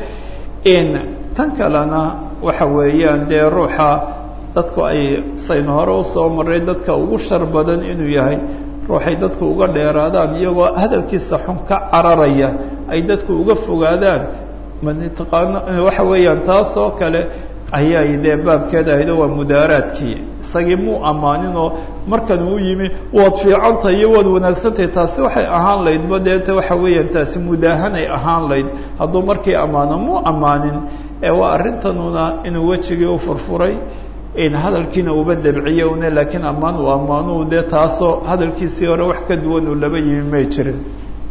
tan kalena waxa weeyaan dee ruuxa dadku ay saynu hore usoo maray dadka ugu shar badan inuu yahay ruuxay dadku uga dheeraadaan iyagoo hadalkiisa xun ka cararaya ay dadku uga fogaadaan mataqaano waxa weeyaan taas oo kale ayay dee baabkeeda ahaydo waa mudaaraadkii isagii muu ammaanin oo markan uu yimi waad fiicantahay iyo waad wanaagsantahay taasi waxay ahaan laydba deeta waxa weeyaan taasi mudaahanay ahaan layd hadduu markii ammaano muu ammaanin waa arrintanuna inuu wejigii u furfuray hadalkiina uba dabciye une laakiin ammaan uu ammaanuu dee taasoo hadalkiisii hore wax ka duwan uu laba yimi may jirin.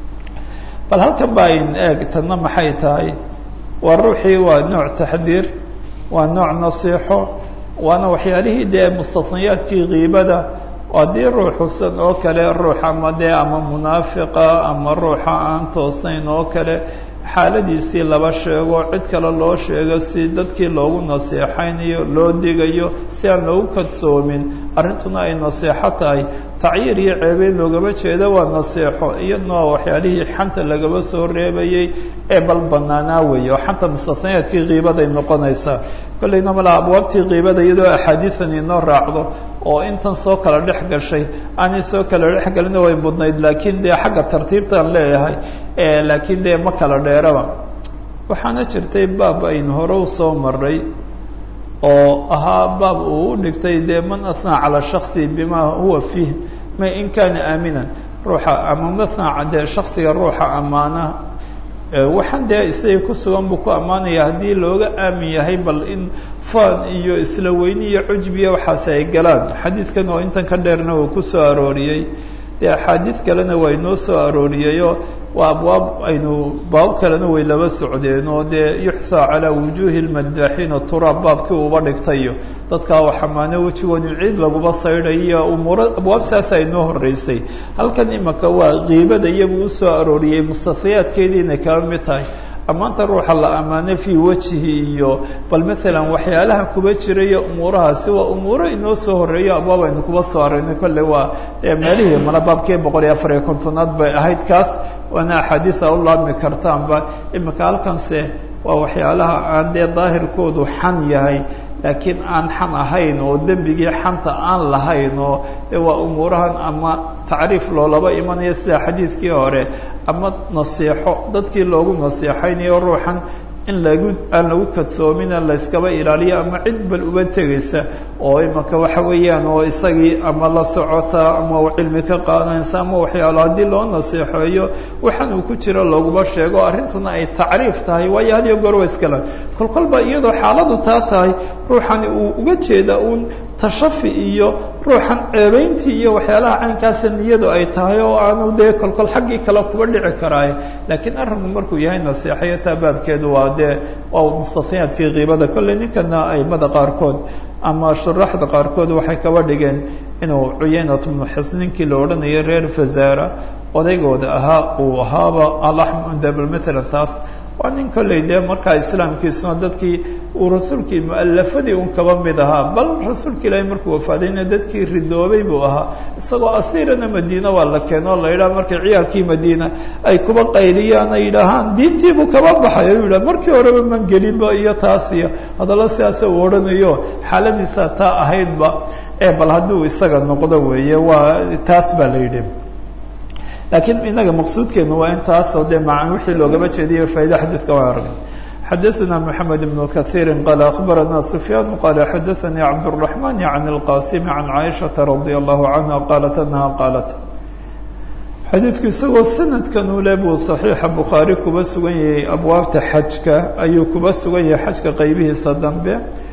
bal halkan baa in eeg tanna maxay tahay, waa ruuxii waa nooc taxdiir, waa nooc nasiixo, waana waxyaalihii dee mustatniyaadkii kiibada. haddii ruuxusan oo kale ruux ama dee ama munaafiqa ama ruuxa aan toosnayn oo kale xaaladiisii laba sheego, cid kale loo sheego si dadkii loogu naseexaynayo loo digayo si aan loogu kadsoomin, arrintuna ay naseexo tahay. tacyiir iyo ceebeyn loogama jeedo waa naseexo, iyadna waa waxyaalihii xanta lagaba soo reebayey ee bal banaanaa weeye oo xanta mustatniyaadkii kiibaday noqonaysaa. kollayna mala abwaabtii kiibada iyadoo axaadiidan inoo raacdo oo intan soo kala dhex gashay aanay soo kala dhex galina way mudnayd, laakiin dee xagga tartiibtaan leeyahay laakiin dee ma kala dheeraba. waxaana jirtay baab aynu hore u soo maray oo ahaa baab uu u dhigtay dee man athnaa calaa shaksi bima huwa fiih ma in kaana aaminan, ruuxa ama mathnaa dee shaksiga ruuxa ammaana waxaan dee isagii ku sugan buu ku ammaanaya haddii looga aamin yahay bal in faan iyo isla weyni iyo cujbiya waxaasi ay galaan. xadiidkan oo intan ka dheerna uu ku soo arooriyey, dee axaadiid kalena waa inoo soo arooriyeyoo waa abwaab aynu baab kalena way laba socdeen oo dee yuxsaa calaa wujuuhi lmadaaxiina turaab baabkii uba dhigtayo dadkaa wax amaano wejigoodin ciid laguba saydhayiyo umuuro abwaab saasaa inoo horeysay. halkan imaka waa kiibada iyabuu usoo arooriyey mustathiyaadkeediina kaba mid tahay. ammaanta ruuxa la ammaano fii wejihi iyo bal maalan waxyaalaha kuba jiraiyo umuurahaasi waa umuuro inoo soo horeeyo abwaab aynu kuba soo aragnay. kolley waa meelihii mana baabkii 150aad bay ahayd kaas, waana axaadiisa u laabmi kartaanba. imika halkanse waa waxyaalaha aan dee daahirkoodu xan yahay laakiin aan xan ahayn oo dembigii xanta aan lahayn oo de waa umuurahan ama tacriif loolaba imanayo sida xadiidkii hore ama nasiixo dadkii loogu nasiixaynayo ruuxan in aan lagu kadsoomina layskaba ilaaliyo ama cid bal uba tegaysa oo imaka waxa weeyaan oo isagii ama la socota ama uu cilmi ka qaadanaysa ama waxyaalo haddii loo nasiixeeyo waxaan uu ku jiro looguma sheego, arrintuna ay tacriif tahay. waayo had iyo goor waa iskala kolkolba iyadoo xaaladu taa tahay ruuxani uu uga jeeda uun tashafi iyo ruuxan ceebeyntii iyo waxyaalaha caynkaasa niyadu ay tahay oo aanu dee kolkol xaggii kale kuba dhici karaaye. laakiin arrinku markuu yahay nasiixayo taa baabkeedu waa dee waa mustathiyaadkii kiibada. kolley ninkana aimada qaarkood ama shuraaxda qaarkood waxay kaba dhigeen inuu Cuyaynat bnu Xisn ninkii la odhanayay reer Fazaara odaygooda ahaa uu ahaaba alaxmdabl maalan taas waa nin kolley dee markaa islaamkiisuna dadkii uu rasuulkii mu'alafadii un kaba mid ahaa, bal rasuulka ilaahay markuu wafaadayna dadkii ridoobay buu ahaa. isagoo asiirana madiina waa la keeno la yidhaha markay ciyaalkii madiina ay kuba qayliyaan ay yidhaahaan diintiibuu kaba baxay u yidhah markii horeba man gelinba iyo taas iyo hadalla sidaasa uu odhanayo xaaladiisa taa ahaydba bal hadduu isaga noqdo weeye waa taas baa la yidhi. laakiin inaga maqsuudkeenu waa intaasoo dee macan wixii loogaba jeediyo faa'iida xadiidka waa argay. xadaثna mحamed بن kaثيiri qال أخbarana سfyaan qال xadaثanii cabdالرaحman عan الqاsim عan caiشhaةa radي الlahu عanha qalat anha qaalat. xadiidku isagoo sanadkan ule buu صaxiixa bukhaari kuba sugan yahay abwaabta xajka ayuu kuba sugan yahay xajka qaybihiisa dambe.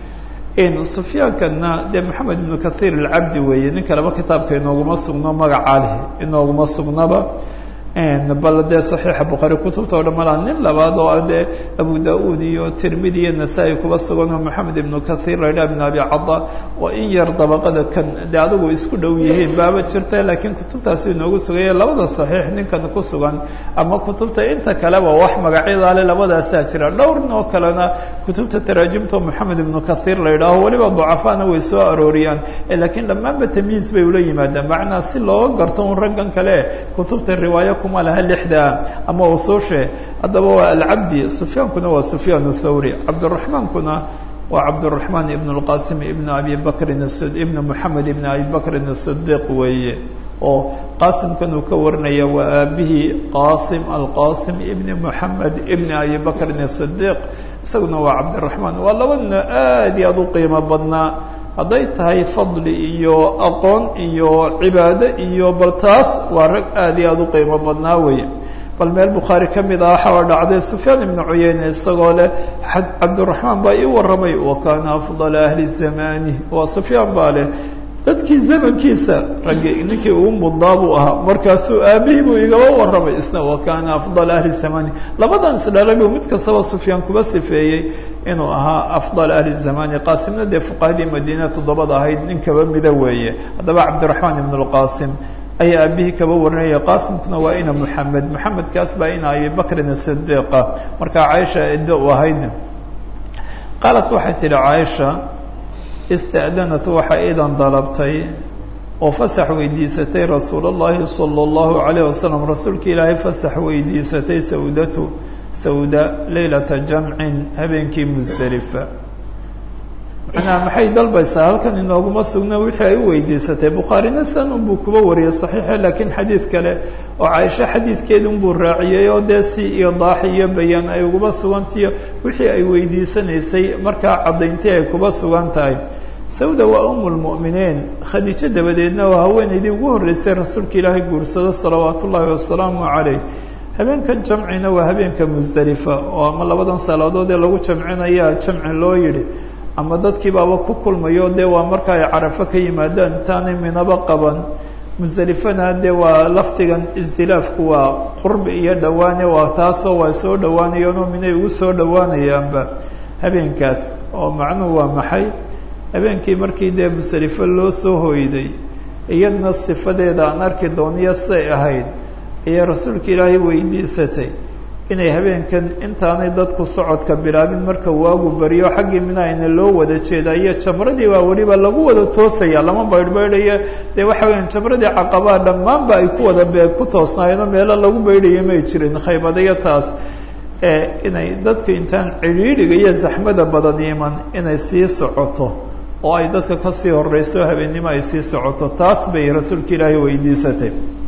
sufyaankana dee maxamed ibnu kahiir alcabdi weeye nin kaleba kitaabka inooguma sugno magaca leh inooguma sugnaba bal dee saxiixa bukhaari kutubta o dhan malaa nin labaad oo dee abu da-uud iyo tirmidi iyo nasaa-i kuba suganoo maxamed ibnu kahiir la yidhaha ibn abi cada waa in yar dabaqada kan dee adigu isku dhow yihiin baaba jirta laakiin kutubtaasi inoogu sugaya labada saxiix ninkan ku sugan ama kutubta inta kaleba wax magacyadaa le labadaasaa jira dhowrn oo kalena kutubta taraajimta maxamed ibnu kahiir la yidhaaho weliba ducafaana way soo arooriyaan laakiin dhammaanba tamyiis bay ula yimaadaan macnaa si looga garto un raggan kale kutubta riwaaya kuma laha lixda ama usuushe haddaba waa alcabdi sufyaankuna waa sufyaan thawri cabdiraxmaankuna waa cabdiraxmaan ibn اlqasim ibn abi bakrin ibn moxamed ibn abi bakrin الصidiq weeye oo qaasimkan uu ka warinaya waa aabihii qasim alqasim ibn moxamed ibn abi bakrin الصidiq isaguna waa cabdiraxmaan waa labadna aad iyo aad u qiimo badnaa hadday tahay fadli iyo aqoon iyo cibaado iyo bal taas waa rag aad iyo aad u qiimo badnaa weeye bal meel bukhaari ka mid ah waxaa dhacday sufyaan ibnu cuyeyne isagoo leh cabdiraxmaan baa ii warramay wa kaana afdala ahli zamani waa sufyaan baa leh dadkii zamankiisa raggi ninkii ugu mudnaa buu ahaa markaasuu aabihii buu igaba warramay isna wa kaana afdal ahli zamani labadan isdhalay buu mid kastaba sufyaan kuba sifeeyey inuu ahaa afdal ahli zamani qaasimna dee fuqahadii madiina toddobada ahayd nin kaba mida weeye haddaba cabdiraxmaan ibn lqaasim ayaa aabihii kaba warinaya qaasimkuna waa ina moxamed moxamedkaas baa ina abi bakrin sidiiqa markaa caaisha ciddo u ahayd qaalat waxay tidhi caaisha ista'danat waxay idan dalabtay oo fasax weydiisatay rasuul اllahi salى اllahu عalayه wasalam rasuulka ilaahay fasax weydiisatay sawda leylata jamcin habeenkii musdelifa macnaha maxay dalbaysaa halkan inooguma sugna wixii ay u weydiisatay bukhaarina san unbuu kuba wariyey saxiixa laakiin xadiid kale oo caaisha xadiidkeeda unbuu raaciyey oo dee si idaax iyo bayaan ay uguba sugantahiyo wixii ay weydiisanaysay markaa caddayntii ay kuba sugan tahay sawda waa lmu'miniin khadiijo dabadeedna waa haweenaydii ugu horreysay rasuulka ilaahay guursado salawaatu ullaahi wasalaamu calayh habeenkan jamcina waa habeenka musdelifa oo ama labadan salaadood ee lagu jamcinayaa jamci loo yidhi ama dadkii baaba ku kulmayo dee waa marka ay carafo ka yimaadaan intaanay minaba qaban musdelifana dee waa laftigan isdilaafku waa qurbi iyo dhowaane waa taasoo waa soo dhowaanayaanoo minay ugu soo dhowaanayaanba habeenkaas oo macnuhu waa maxay habeenkii markii dee musdelifo loo soo hoyday iyadna sifadeeda aan arki dooniyo siday ahayd ayay rasuulka ilaahay weydiisatay inay habeenkan intaanay dadku socodka bilaabin marka waagu baryo xaggii minayna loo wada jeeda iyo jamradii baa weliba lagu wada toosaya lama baydhbaydhaya dee waxa weyaan jamradii caqabaa dhammaanba ay ku wada ku toosnaayeenoo meelo lagu baydhaya may jirin khaybadayo taas inay dadku intaan cidhiidhiga iyo zaxmada badan iman inay sii socoto oo ay dadka kasii horeyso habeennimo ay sii socoto taas bay rasuulka ilaahay weydiisatay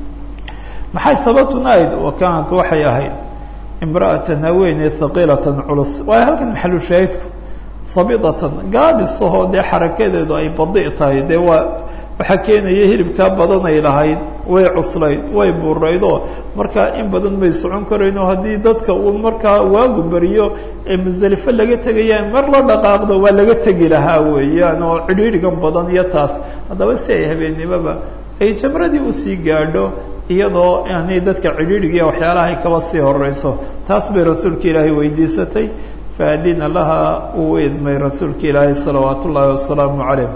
maxay sababtuna ahayd wa kaanat waxay ahayd imra'atan haweeney haqiilatan culus waayo halkan maxalu shaahidku habidatan gaabisahoo dee xarakadeedu ay badi' tahay dee waa waxaa keenaya hilibkaa badan ay lahayd way cuslayd way buuraydoo markaa in badan may socon karayn oo haddii dadka uu markaa waagu beriyo ee musdelifo laga tegaya mar la dhaqaaqdo waa laga tegi lahaa weeyaan oo cidhiidhigan badan iyo taas haddaba si ay habeennimoba ay jamradii usii gaadho iyadoo yani dadka cidhiidhigiiya waxyaalaha ay kaba sii horeyso taas bay rasuulka ilaahay weydiisatay faadina lahaa uu idmay rasuulka ilaahay salawaat ullaahi wasalaamu calayh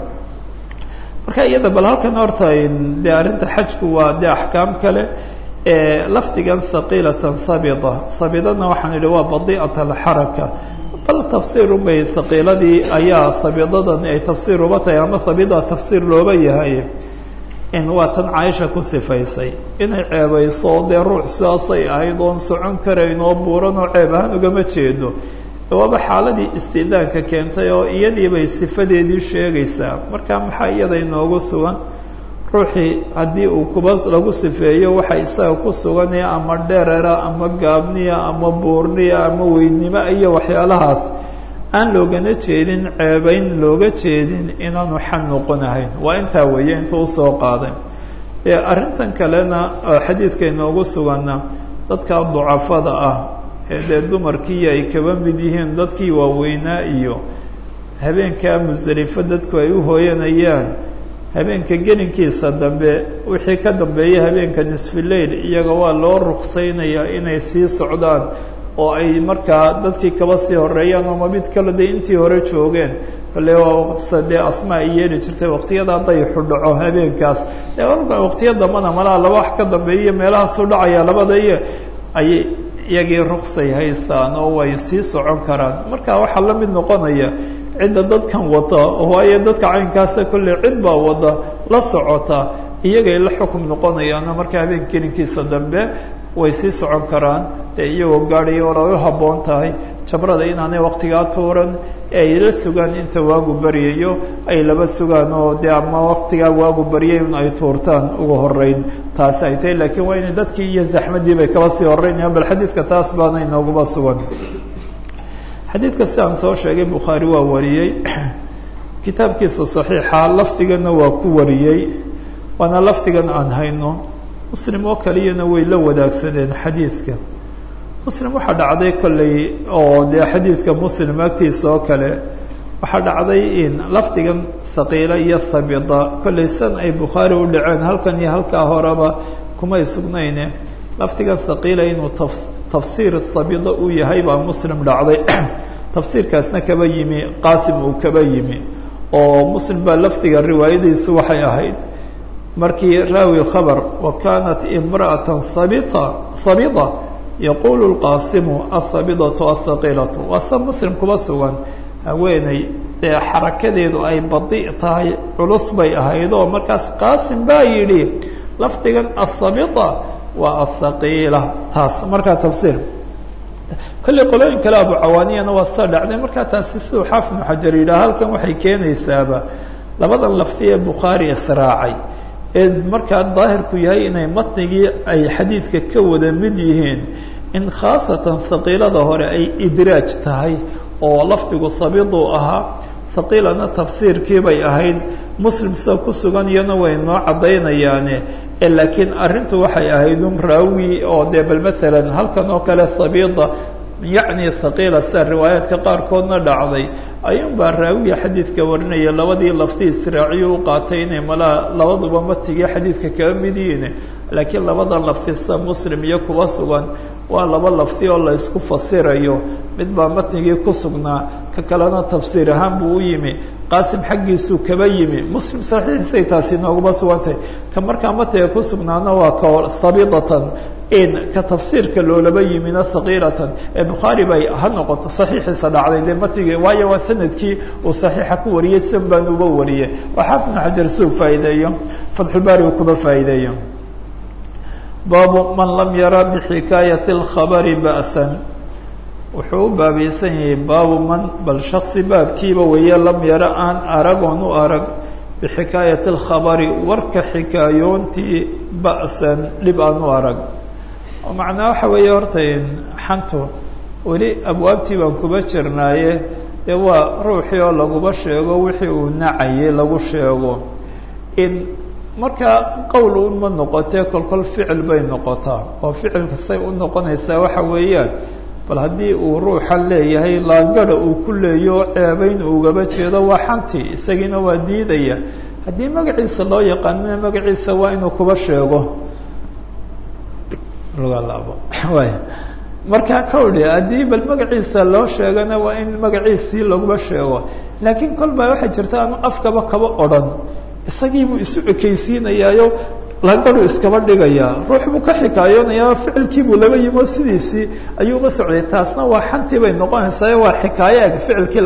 marka iyada bal halkan horta dee arrinta xajku waa dee axkaam kale lafdigan haqiilatan habida habidana waxaan idhi waa badii'at alxaraka bal tafsiirun bay haqiiladii ayaa habidadan ay tafsiir uba tahay ama habida tafsiir looba yahay in waa tan caaisha ku sifaysay inay ceebayso dee ruux sidaasay ahayd oon socon karayn oo buuran oo ceeb ahaan ugama jeedo waaba xaaladii istidaanka keentay oo iyadii bay sifadeedii sheegaysaa marka maxaa iyada inoogu sugan ruuxii haddii uu kuba lagu sifeeyo waxa isaga ku suganaya ama dherera ama gaabniya ama buurniya ama weydnimo iyo waxyaalahaas aan loogana jeedin ceebayn looga jeedin inaanu xan noqonahayn waa intaa weeye intuu usoo qaaday arrintan kalena xadiidka inoogu sugana dadka ducafada ah dee dumarkii ay kaba mid yihiin dadkii waaweynaa iyo habeenkaa musdelifo dadku ay u hooyanayaan habeenka gelinkiisa dambe wixii ka dambeeya habeenka nisfileil iyaga waa loo ruksaynayaa inay sii socdaan oo ay markaa dadkii kaba sii horeeyaan oo mabid kale dee intii hore joogeen kale waa dee asma ay yeeli jirtay waqtiyada dayxu dhaco habeenkaas waqtiya dambana malaha laba wax ka dambeeya meelahaasu dhacaya labada iyo ayay iyagii ruksay haystaan oo way sii socon karaan marka waxaa la mid noqonaya cidda dadkan wada waayo dadka caynkaasa kolley cid baa wada la socota iyagay la xukum noqonayaano marka habeen gelinkiisa dambe way sii socon karaan dee iyagoo gaadhaya or ay u habboon tahay jabrada inaanay waqtigaa tuuran ay la sugaan inta waagu baryayo ay laba sugaan oo dee ama waqtigaa waagu baryay in ay tuurtaan uga horeyn taasi ay tahay laakiin waa inay dadkii iyo zaxmadii bay kaba sii horeynayaan bal xadiidka taas baana inooguma sugan xadiidka sidaan soo sheegay bukhaari waa wariyey kitaabkiisa saxiixa lafdigana waa ku wariyey waana lafdigan aan hayno muslim oo kaliyana way la wadaagsadeen xadiidka muslim waxaa dhacday kolley oo dee xadiidka muslim agtiisa oo kale waxaa dhacday in lafdigan haqiila iyo habida kolley san ay bukhaari u dhaceen halkan iyo halkaa horeba kumay sugnayne lafdigan haqiila inuu tafsiir habida uu yahay baa muslim dhacday tafsiirkaasna kaba yimi qaasim uu kaba yimi oo muslim baa lafdiga riwaayadiisu waxay ahayd markii raawi khabar wa kanat imra'atan habida yaqulu lqaasimu athabidatu athaqilatu waa sa muslim kuba sugan haweeney dee xarakadeedu ay badi tahay culus bay ahayd oo markaas qaasim baa yidhi lafdigan athabida waa athaqiila taas markaa tafsiir kolley qolooyin kale abu cawaaniyana waa saa dhacday markaa taasi siduu xaafid ibnu xajar yidhaha halkan waxay keenaysaaba labadan lafdi ee bukhaari israacay ee markaa daahirku yahay inay matnigii ay xadiidka ka wada mid yihiin in khaasatan haqiilada hore ay idraaj tahay oo lafdigu habiduu ahaa haqiilana tafsiirkii bay ahayd muslim sida ku sugan iyana way noo caddaynayaane laakiin arrintu waxay ahayd un raawi oo dee bal maalan halkan oo kale habida yacni haqiila sida riwaayaadka qaarkoodna dhacday ayuun baa raawiga xadiidka warinaya labadii lafdi israaciyo u qaatay inay malaa labaduba matigii xadiidka kaga mid yihiin laakiin labada lafdi sida muslim iyo kuwa sugan waa laba lafdi oo la isku fasirayo mid baa matnigii ku sugnaa ka kalena tafsiir ahaan buu u yimi qaasim xaggiisuu kaba yimi muslim saxiixiisay taasi nooguma sugantay ka markaa matniga ku sugnaana waa ka habidatan in ka tafsiirka loolaba yimina haqiilatan ee bukhaari bay ha noqoto saxiixiisa dhacday dee matnigii waayo waa sanadkii uu saxiixa ku wariyey san baan uba wariyey waa xaafid ibnu xajar suu faa'iideeyo fatxulbaari uu kuba faa'iideeyo baabu man lam yara bixikaayati اlkhabari ba'san wuxuu u baabaysan yahay baabu man bal shaksi baabkiiba weeye lam yara aan aragoon u arag bixikaayati اlkhabari warka xikaayoontii ba'san dhib aan u arag oo macnaa waxa weeye horta xantu weli abwaabtii baan kuba jirnaaye dee waa ruuxii oo laguba sheego wixii uu nacayay lagu sheego in marka qowl uma noqotee kolkol ficil bay noqotaa oo ficilka say u noqonaysaa waxa weeyaan bal haddii uu ruuxa leeyahay laangara uu ku leeyo ceebayn ugaba jeedo waa xanti isagiina waa diidaya haddii magaciisa loo yaqaanina magaciisa waa inuu kuba sheego marka kawdhi haddii bal magaciisa loo sheegana waa in magaciisii laguba sheego laakiin kol baa waxay jirta aanu afkaba kaba odhan isagiibuu isu ekaysiinayaayo laangaruu iskaba dhigayaa ruux buu ka xikaayoonayaa ficilkiibuu laba yimo sidiisii ayuu uga socday taasna waa xantii bay noqonaysaa waa xikaaye ficilkii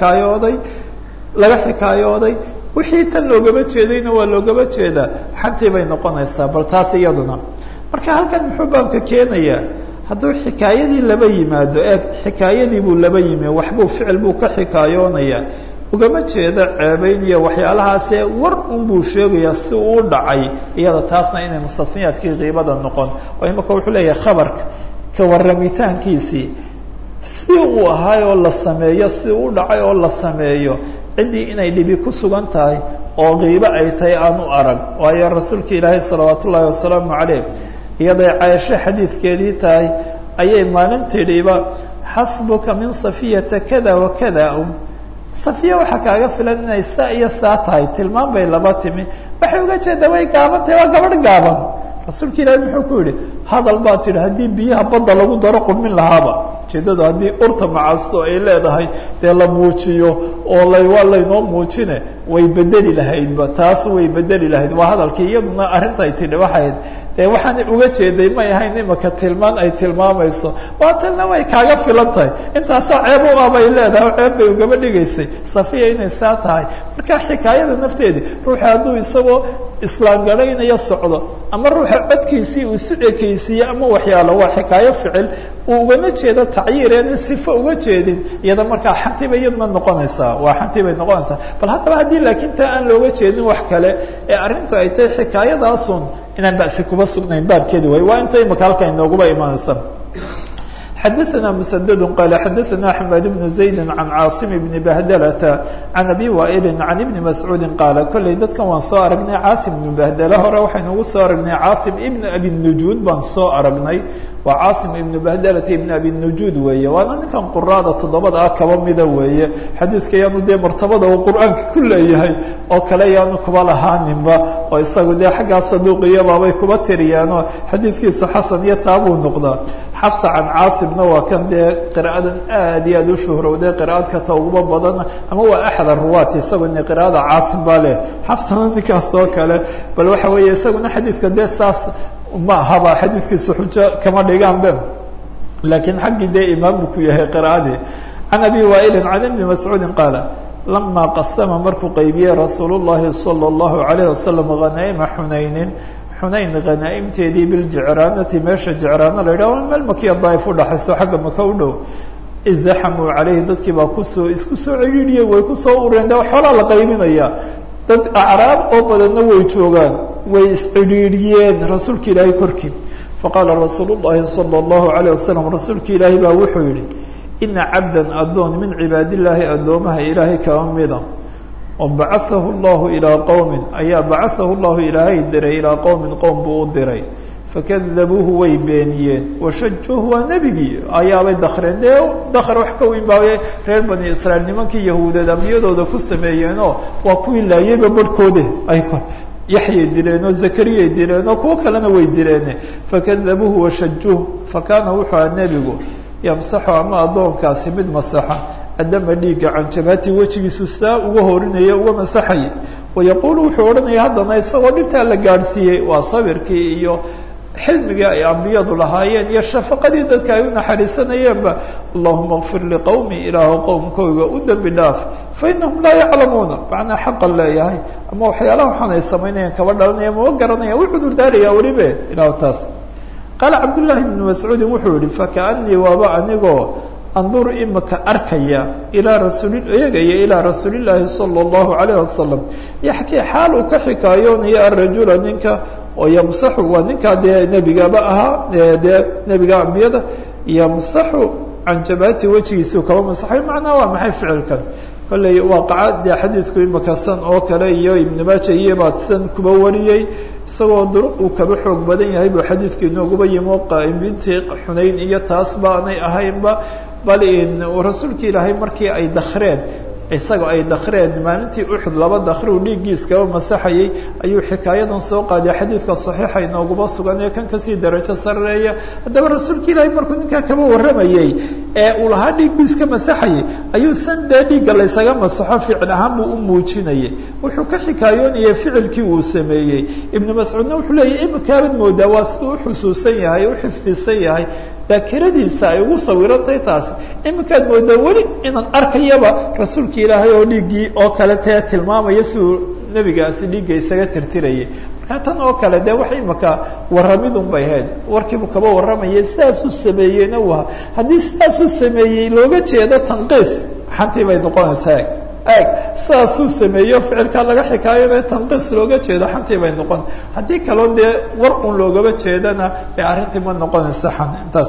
laga xikaayooday wixii tan loogaba jeedayna waa loogaba jeedaa xantii bay noqonaysaa bal taas iyaduna marka halkan muxuu baabka keenayaa hadduu xikaayadii laba yimaado xikaayadii buu laba yimi waxbuu ficil buu ka xikaayoonayaa ugama jeeda ceebayn iyo waxyaalahaasee war unbuu sheegayaa si uu dhacay iyada taasna inay mustafniyaadkii qiibada noqon oo imaka wuxuu leeyahay khabarka ka warramitaankiisii si uu ahaay oo la sameeyo si uu dhacay oo la sameeyo ciddii inay dhibi ku sugan tahay oo qiibo ay tahay aan u arag waayo rasuulka ilaahay salawaat ullaahi wasalaamu caleyh iyaday caaisho xadiidkeedii tahay ayay maalin tidhiba xasbuka min safiyata kada wa kada safiya waxaa kaaga filan inay saa iyo saa tahay tilmaan bay laba timi waxay uga jeeda way gaaban tahay waa gabadh gaaban rasuulka ilaahi muxuu ku yidhi hadal baa tidhi haddii biyaha badda lagu daro qurmin lahaaba ujeedadu haddii urta macaasto ay leedahay dee la muujiyo oo waa laynoo muujine way bedeli lahaydba taas way bedeli lahayd waa hadalkii iyaduna arrintaay tidhi waxayd dee waxaana uga jeeday may ahayn imaka tilmaan ay tilmaamayso waa talna way kaaga filan tahay intaasaa ceeb u ah bay leedahay ceeb bay ugaba dhigaysay safiya inay saa tahay marka xikaayada nafteedii ruuxa hadduu isagoo islaamgaraynayo socdo ama ruuxa codkiisii uu isu ekaysiiye ama waxyaalo waa xikaayo ficil uu ugama jeedo tacyiireena sifo uga jeedin iyada markaa xantii bay iyadna noqonaysaa waa xantii bay noqonaysaa bal haddaba haddii laakiin taa aan looga jeedin wax kale ee arrintu ay tahay xikaayadaasun inaan basi kuba sugnayn baabkeedi way waa inta imaka halka inooguba imanaysa xadaثna mسdd qال xadaثna أحmed بن زayd عan cاaصم بن بhdلة عan أbي وائل عan بن مسعوud qاaل kolley dadkan waan soo aragnay cاaصم بن بhdلة hore waxaynu ugu soo aragnay cاaصم بن أbي النujuud baan soo aragnay waa cاaصم iبن بhdلة iبن أbي النujuud weeye waana ninkan quraada toddobada ah kaba mida weeye xadiidka yaanu dee martabada uu qur'aanka ku leeyahay oo kale yaanu kuba lahaaninba oo isagu dee xaggaa saduuqiyabaabay kuba tiriyaanoo xadiidkiisu xasan iyo taabuu noqdaa xafsa can caasimna waa kan dee qira'adan aad iyo aad u shuhrowday qira'adka ta uguba badan ama waa axad aruwaati isaguna qira'ada caasim baa leh xafsana ninkaas oo kale bal waxa weeye isaguna xadiidka dee saas ma ahaba xadiidkiisu xujo kama dhigaanbe laakiin xaggii dee imaam buu ku yahay qira'adii can abi waa'ilin can ibni mascuudin qaala lamaa qasama markuu qaybiyey rasuul llahi salى اllahu alayh wasalam hanaa'ima xunaynin xunayn khanaa'imteedii biljicraanati meesha jicraana la yidhah meel makiya daa'if udhaxayso xagga maka u dhow izaxamuu calayhi dadkii baa kusoo isku soo cidhiidhiyey way kusoo ureen de xoolaa la qaybinaya dad acraab oo badanna way joogaan way iscidhiidhiyeen rasuulka ilaahay korkii faqaala rasuulu llahi salى اllahu alayh wasalam rasuulka ilaahay baa wuxuu yihi ina cabdan addoon min cibaadillaahi addoomaha ilaahay kaba mida oo bacaثahu اllahu ilىa qowmin ayaa bacaثahu llahu ilaahay diray ilaa qowmin qowm buu u diray fakadabuuhu way beeniyeen washajuuhu waa nebigii ayaabay dakreen dee dakr wax ka weyn baabay reer bani israiil nimankii yahuudeed ambiyadooda ku sameeyeenoo waa kuwii laayeyba barhkoode ay yaxyay dileen oo zakariyay dileen oo kuwo kalena way dileen fakadabuuhu washajuuh fakaana wuxuu aha nebigu yamsaxu ama addoonkaasi mid masaxa adama dhiigga canjabati wejigiisu saa uga horinaya uga masaxayay wayaquulu wuxuu odhanaya haddana isagoo dhibtaa la gaadhsiiyey waa sabirkii iyo xilmigii ay ambiyadu lahaayeen iyo shafaqadii dadka ay u naxariisanayeenba allahuma kfir liqowmi ilaahu qowmkooga u dembi dhaaf fainahum laa yaclamuuna macnaa xaqan leeyahay ama waxyaalaha waxaan ay samaynayaan kaba dhalanaya mama garanayaan u cudur daarayaa welibe ilahu taas qaala cabdullaahi bnu mascuudin wuxuu yihi fakaanii waaba anigoo anduru imaka arkaya ilaa rasuuli eegaya ilaa rasuulillaahi sala allahu calayh wasalam yaxkii xaal uu ka xikaayoonaya arajula ninka oo yamsaxu waa ninkaa dee nebigaba ahaa dee nebiga ambiyada yamsaxu canjabaati wejigiisuu kaba masaxay macnaa waa maxay ficilkan kolley waaqaca dee xadiidku imaka san oo kale iyo ibnu maaja iyo baad san kuba wariyey isagoo duruq uu kaba xoog badan yahay buu xadiidkii nooguba yimo qaaimintii xunayn iyo taas baanay ahaynba bal rasuulka ilaahay markii ay dakreen isaga ay dakreen maalintii uxud laba dakri uu dhiiggiis kaba masaxayey ayuu xikaayadan soo qaaday xadiidka saxiixa inooguma sugan ee kan kasii darajo sareeya haddaba rasuulka ilaahay markuu ninkaa kaba warramayey ee uu lahaa dhiiggiis ka masaxayey ayuu san dee dhiigga laysaga masaxo ficil ahaan buu u muujinayay wuxuu ka xikaayoonayay ficilkii uu sameeyey ibnu mascuudna wuxuu leeyahy imikaabad moodaa waa siduu uxusuusan yahay u xifdisan yahay daakiradiisa ay ugu sawirantahay taasi iminkaad moodaa weli inaan arkayaba rasuulka ilaahay oo dhiiggii oo kale tee tilmaamaya siduu nebigaasi dhiigga isaga tirtirayay markaa tan oo kale dee wax imika warramidun bay ahayd warkiibuu kaba warramayay sidaasuu sameeyeyna waa haddii sidaasuu sameeyey looga jeedo tanqiis xantii bay noqonaysaa eg sidaasuu sameeyo ficilkaa laga xikaayona tanqiis looga jeedo xantii bay noqon haddii kaloo dee war un loogaba jeedana ee arrintii ma noqonaysa xan intaas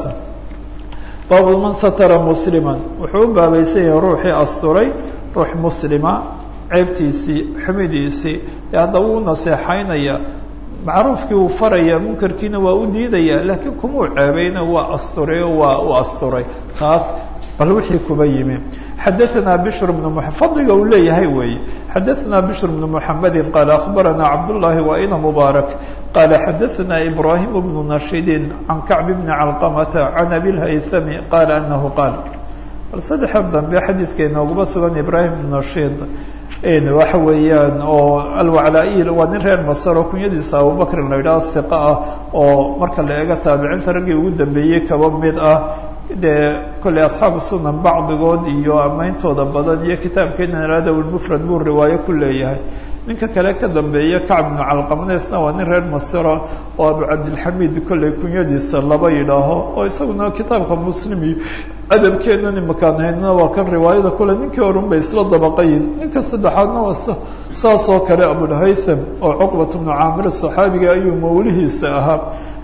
baabu man satara musliman wuxuu u baabaysan yahay ruuxii asturay ruux muslima ceebtiisii xumidiisii dee hadda wuu naseexaynaya macruufkii uu faraya munkarkiina waa u diidaya laakiin kumuu ceebayna waa asturay oo waa u asturay taas bal wixii kuba yimi xadaثna bشhr بن fadliga uu leeyahay weeye xadaثna bشhr بن محamedi qaala aخbarana cabdالlahi waina mubaarak qaala xadaثna ibrahim بن nashidi can kacb bni calqamata can abi اlhaythami qaala anahu qaal bal saddexan dambe xadiidka inooguma sugan ibrahim بn nashid waxa weeyaan oo alwaclaa-i waa nin reer masar oo kunyadiisa abubakrin la yidhaho hiqa ah oo marka la eego taabiciinta raggii ugu dambeeyey kaba mid ah dee kolley asxaabu sunan bacdigood iyo ameyntooda badan iyo kitaabkeena adab lmufrad buu riwaayo ku leeyahay ninka kale ka dambeeya kacb bnu calqamaneesna waa nin reer masiro oo abu cabdilxamiid kolley kunyadiisa laba yidhaaho oo isaguna kitaabka muslim iyo adabkeenan imakaan haynana waa kan riwaayada kule ninkii horun bay isla dabaqayin ninka saddexaadna waa saas oo kale abulhaytham oo cuqbat bnu caamir saxaabiga ayuu mawlihiisa ahaa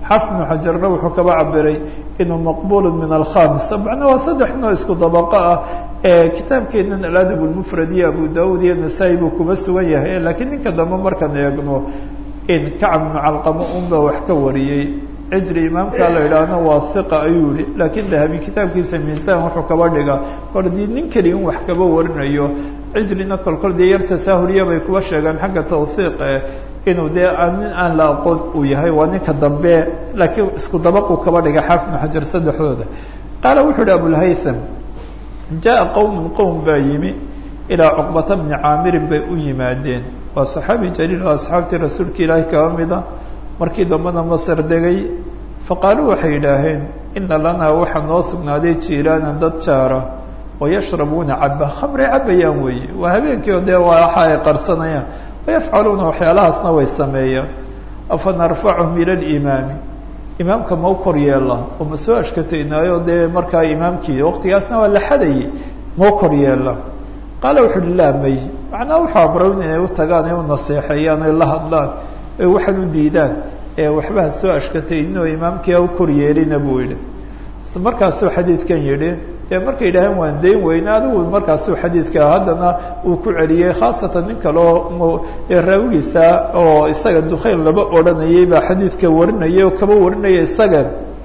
xaafid ibnu xajarna wuxuu kaba cabiray inuu maqbul min alkhamis macnaa waa saddex noo isku dabaqo ah kitaabkeenan aladab lmufrad iyo abu daud iyo nasaa-i buu kuba sugan yahay lakiin ninka dambe markaan eegno in kacb ibnu calqamo unba wax ka wariyey cijri imaamkaa la idhaahna waa hiqa ayuu yihi laakiin dahabi kitaabkiisa miisaan wuxuu kaba dhiga kor dii nin keli in wax kaba warinayo cijrina kolkol dee yar tasaahuriya bay kuba sheegaan xagga tawhiiqe inuu dee nin aan la aqoon uu yahay waa ninka dambe laakiin isku dabaquu kaba dhiga xaafid ibnu xajar saddexdooda qaala wuxuu yihi abulhaytham jaa qowmun qowm baa yimi ilaa cuqbata bni caamirin bay u yimaadeen waa saxaabi jaliil oo asxaabtii rasuulka ilaahi kaba mida markii dambena masar degay faqaaluu waxay yidhaaheen ina lanaa waxaa noo sugnaaday jiiraanan dad jaara wayashrabuuna caba khamri cabayaan weeye waa habeenkii oo dee waa waxa ay qarsanayaan wayafcaluuna waxyaalahaasna way sameeyaan afa narfacahum ila limaami imaamka mau kor yeela oo ma soo ashkataynaayo dee markaa imaamkii waqtigaasna waa la xadayay mau kor yeela qaala wuxu uhi laa may macnaa waxaa abrown inay u tagaan ay u naseexeeyaan ay la hadlaan ay waxaan u diidaan waxba ha soo ashkataynin oo imaamkii ha u kor yeelina buu yihi markaasuu xadiidkan yidhi markay yidhaaheen waan dayn weyne adigu markaasuu xadiidka haddana uu ku celiyey khaasatan nin kale oo raawigiisa oo isaga dukhayl laba odhanayay baa xadiidka warinaya oo kaba warinaya isaga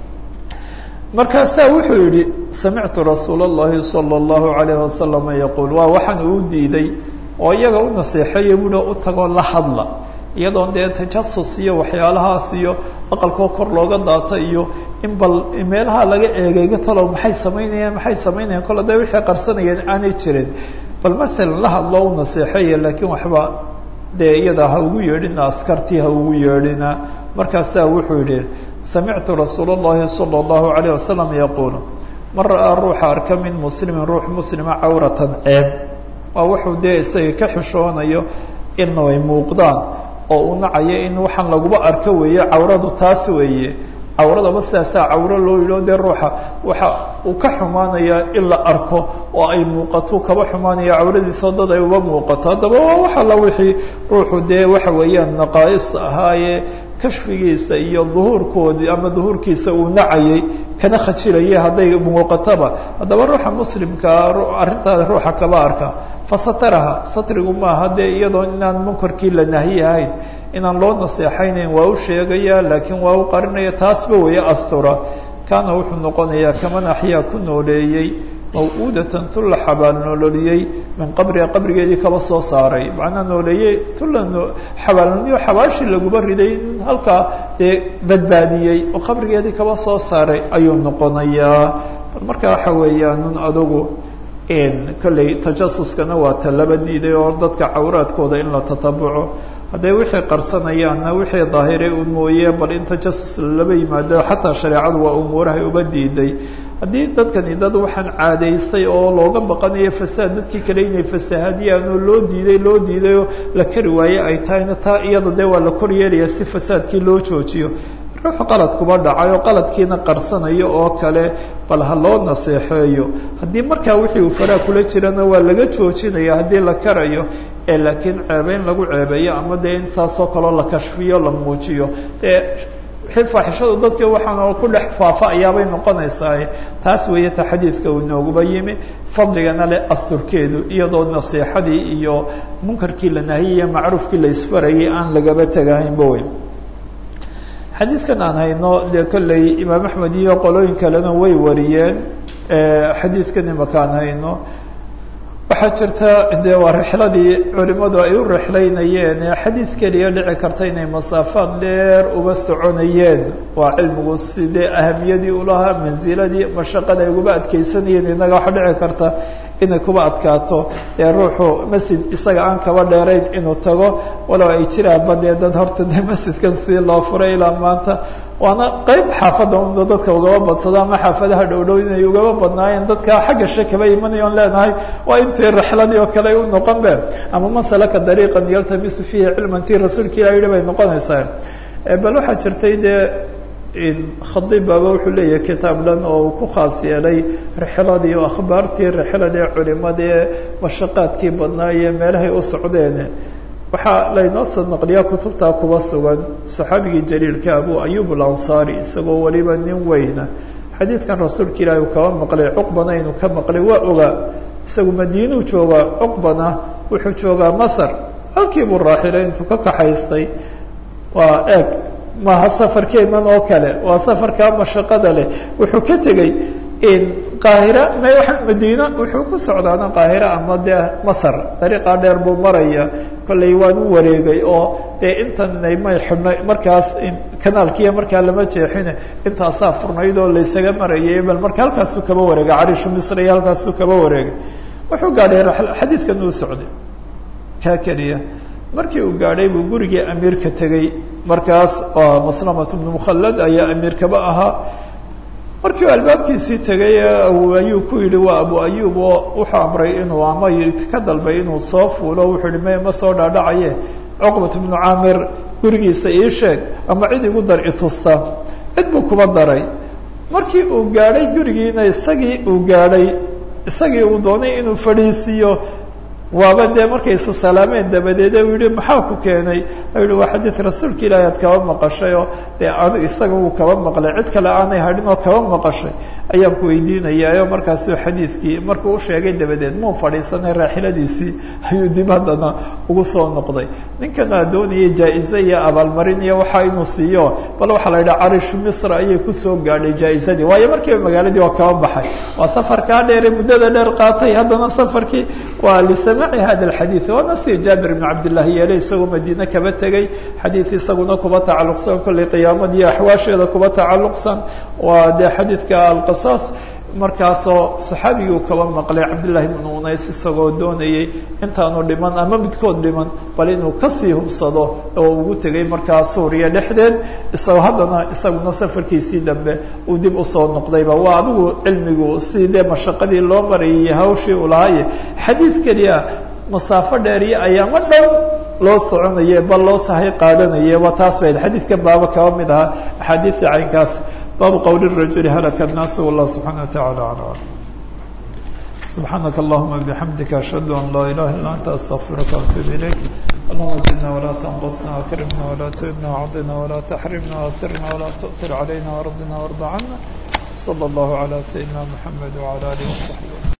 markaasaa wuxuu yihi samictu rasuula اllahi salى اllahu alayhi wasalama yaquul waa waxaan uu diiday oo iyaga u naseexeeya buuhi u tagoo la hadla iyadoon dee tajasus iyo waxyaalahaas iyo aqalkoo kor looga daata iyo in bal meelaha laga eegayga talow maxay samaynayaan kol hadday wixii qarsanayeen aanay jirin bal masalan la hadloo u naseexeeya laakiin waxba dee iyada ha ugu yeedhina askartii ha ugu yeedhina markaasaa wuxuu yihi samictu rasuula اllahi salى اllahu alayه wasalam yaquulu man ra'aa ruuxa arka min muslimin ruux muslima cawratan ceeb waa wuxuu dee isaga ka xishoonayo in ay muuqdaan oo u nacayo in waxaan laguba arko weeye cawradu taas weeye cawradaba sidaasaa cawro loo yidho dee ruuxa waxa uu ka xumaanayaa in la arko oo ay muuqato kaba xumaanaya cawradiisao dad ay uba muuqato haddaba waa wax alla wixii ruuxu dee waxa weeyaan naqaa'is ahaaye kashfigiisa iyo duhuurkoodii ama duhuurkiisa uu nacayay kana khajilayay hadday muuqataba haddaba ruuxa muslimkaa arrintaada ruuxa kaba arka fasataraha satrigu maaha dee iyadoo inaan munkarkii la nahyi ahayn inaan loo naseexaynayn waa u sheegaya laakiin waa u qarinaya taasba weeye astura kaana wuxuu noqonayaa kaman axyaa ku nooleeyey maw'uudatan tu la xabaal nololiyey min qabriha qabrigeedii kaba soo saaray macnaa nooleeyey tu la xabaalnoliyo xabaashii laguba riday halkaa dee badbaadiyey oo qabrigeedii kaba soo saaray ayuu noqonayaa bal marka waxa weeyaan nun adugu kolley tajasuskana waa ta laba diiday oo dadka cawraadkooda in la tatabuco hadday wixii qarsanayaanna wixii daahire u mooye bal in tajasus laba yimaado xataa shareecadu waa umuurahay uba diiday haddii dadkani dad waxaan caadaystay oo looga baqanayo fasaad dadkii kale inay fasaahadiyaan oo loo diidayoo la kari waaye ay tahayna taa iyada dee waa la kor yeelaya si fasaadkii loo joojiyo ruux qalad kuba dhacay oo qaladkiina qarsanayo oo kale bal ha loo naseexeeyo haddii markaa wixii uu faraa kula jirana waa laga joojinaya haddii la karayo laakiin ceebeyn lagu ceebeeyo ama dee intaasoo kaleo la kashfiyo la muujiyo dee wixii faaxishadu dadka waxaan oo ku dhex faafa ayaabay noqonaysaa taas weeye ta xadiidka uu inooguba yimi fadligana leh asturkeedu iyadoo naseexadii iyo munkarkii la nahiyaya macruufkii la isfarayay aan lagaba tegahaynba wey xadiidkan aan hayno dee kolley imaam axmed iyo qolooyin kalena way wariyeen xadiidkan imakaan hayno waxaa jirta dee waa rixladii culimadu ay u rixlaynayeen xadiid keliya dhici karta inay masaafaad dheer uga soconayeen waa cilmigu sidee ahamiyadii ulahaa mansiladii mashaqada ay uguba adkeysanayeen inaga waxa dhici karta inay kuba adkaato ee ruuxu masjid isaga aan kaba dheerayn inuu tago walow ay jiraanba dee dad horta dee masjidkan sidii loo furay ilaa maanta waana qeyb xaafadda undo dadka ugaba badsada ama xaafadaha dhowdhow inay ugaba badnaayeen dadka xagga shakaba imanayoon leenahay waa intii rixladii oo kale ay u noqon be ama masalaka dariiqan yaltamisu fiihi cilman tii rasuulka ilah yihi bay noqonaysaa bal waxaa jirtay dee khadiib baaba wuxuu leeyahay kitaab dhan oo uu ku khaas yeelay rixladii oo akhbaartii rixladii culimadii mashaqaadkii badnaa iyo meelahay u socdeen waxaa laynoo soo naqliyaa kutubtaa kuba sugan saxaabigii jaliilka abu ayub alansaari isagoo weliba nin weyna xadiidkan rasuulka ilaahi uu kaba maqlay cuqbana inuu ka maqlay waa ogaa isagu madiinuu joogaa cuqbana wuxuu joogaa masar halkii buu raaxilay intuu ka kaxaystay waa eeg maaha safarkeennan oo kale waa safarkaa mashaqada leh wuxuu ka tegey qaahira madiina wuxuu ku socdaana qaahira ama dee masar dariiqaa dheer buu maraya kollay waan u wareegay oo dee intan may xidhnay markaas kanaalkiiya markaa lama jeexine intaasaa furnayd oo laysaga marayay bal marka halkaasuu kaba wareegay carishu misr iyo halkaasuu kaba wareegay wuxuu gaadhay xadiidkan uu socday kaa keliya markii uu gaadhay buu gurigii amiirka tegey markaas maslamat bnu mukhallad ayaa amiirkaba ahaa markii uu albaabkiisii tegay ayuu ku yidhi waa abu ayub oo wuxuu amray inuu ama ka dalbay inuu soo fuulo wuxuu yihi ma soo dhaadhacaye cuqbat bnu caamir gurigiisa ii sheeg ama cid igu dar itusta cid buu kuba daray markii uu gaadhay gurigiina isagii uu doonay inuu fadhiisiiyo waaba dee markaysa salaameen dabadeede uu yihi maxaa ku keenay u yihi waa xadiid rasuulka ilaahi aad kaba maqashay oo dee isaga wuu kaba maqlay cid kale aanay hadhin oo kaba maqashay ayaan ku weydiinayaa oo markaasuu xadiidkii markuu u sheegay dabadeed muu fadhiisanay raaxiladiisii ayuu dib haddana ugu soo noqday ninkan aa doonayay jaa-ize iyo abaalmarin iyo waxaa inuu siiyo bal waxaa la yidhaha carishu misr ayay kusoo gaadhay jaa-izadii waayo markiiba magaaladii waa kaba baxay waa safarkaa dheere muddada dheer qaatay haddana safarkii waa lisamaci hada alxadiid waana si jaabir ibn cabdillahi yeele isagoo madiine kaba tegey xadiid isaguna kuba tacalluqsan kollay qiyaamada iyo axwaasheeda kuba tacalluqsan waa dee xadiidka alqisaas markaasoo saxaabigii kaba maqlay cabdillahi ibnu unays isagoo doonayay intaanu dhiman ama midkood dhiman bal inuu kasii hubsado oo ugu tegay markaa suuriya dhexdeed isagoo haddana isaguna safarkiisii dambe uu dib usoo noqdayba waa adigu cilmigu si dee mashaqadii loo marayay iyo hawshii uu lahaaye xadiid keliya masaafo dheer iyo ayaamo dhan loo soconaye bal loo sahay qaadanaye waa taas bayd xadiidka baaba kaba mid ahaa axaadiidta caynkaas baabu qowli الrajuli halaka الnaas wallah subxaana wataعala aclam subxaanaka allahuma bixamdika ashhadu an laa ilaha illa anta astaqfiruka waatuub ilayk allahuma zidna walaa tanqusna akrimna walaa tuhibna wacdina walaa taxrimna waafirna walaa tu'tir calayna wardina warda cana salى اllahu عalى sayidina mxamed wعalى alihi وصaxbi وsلم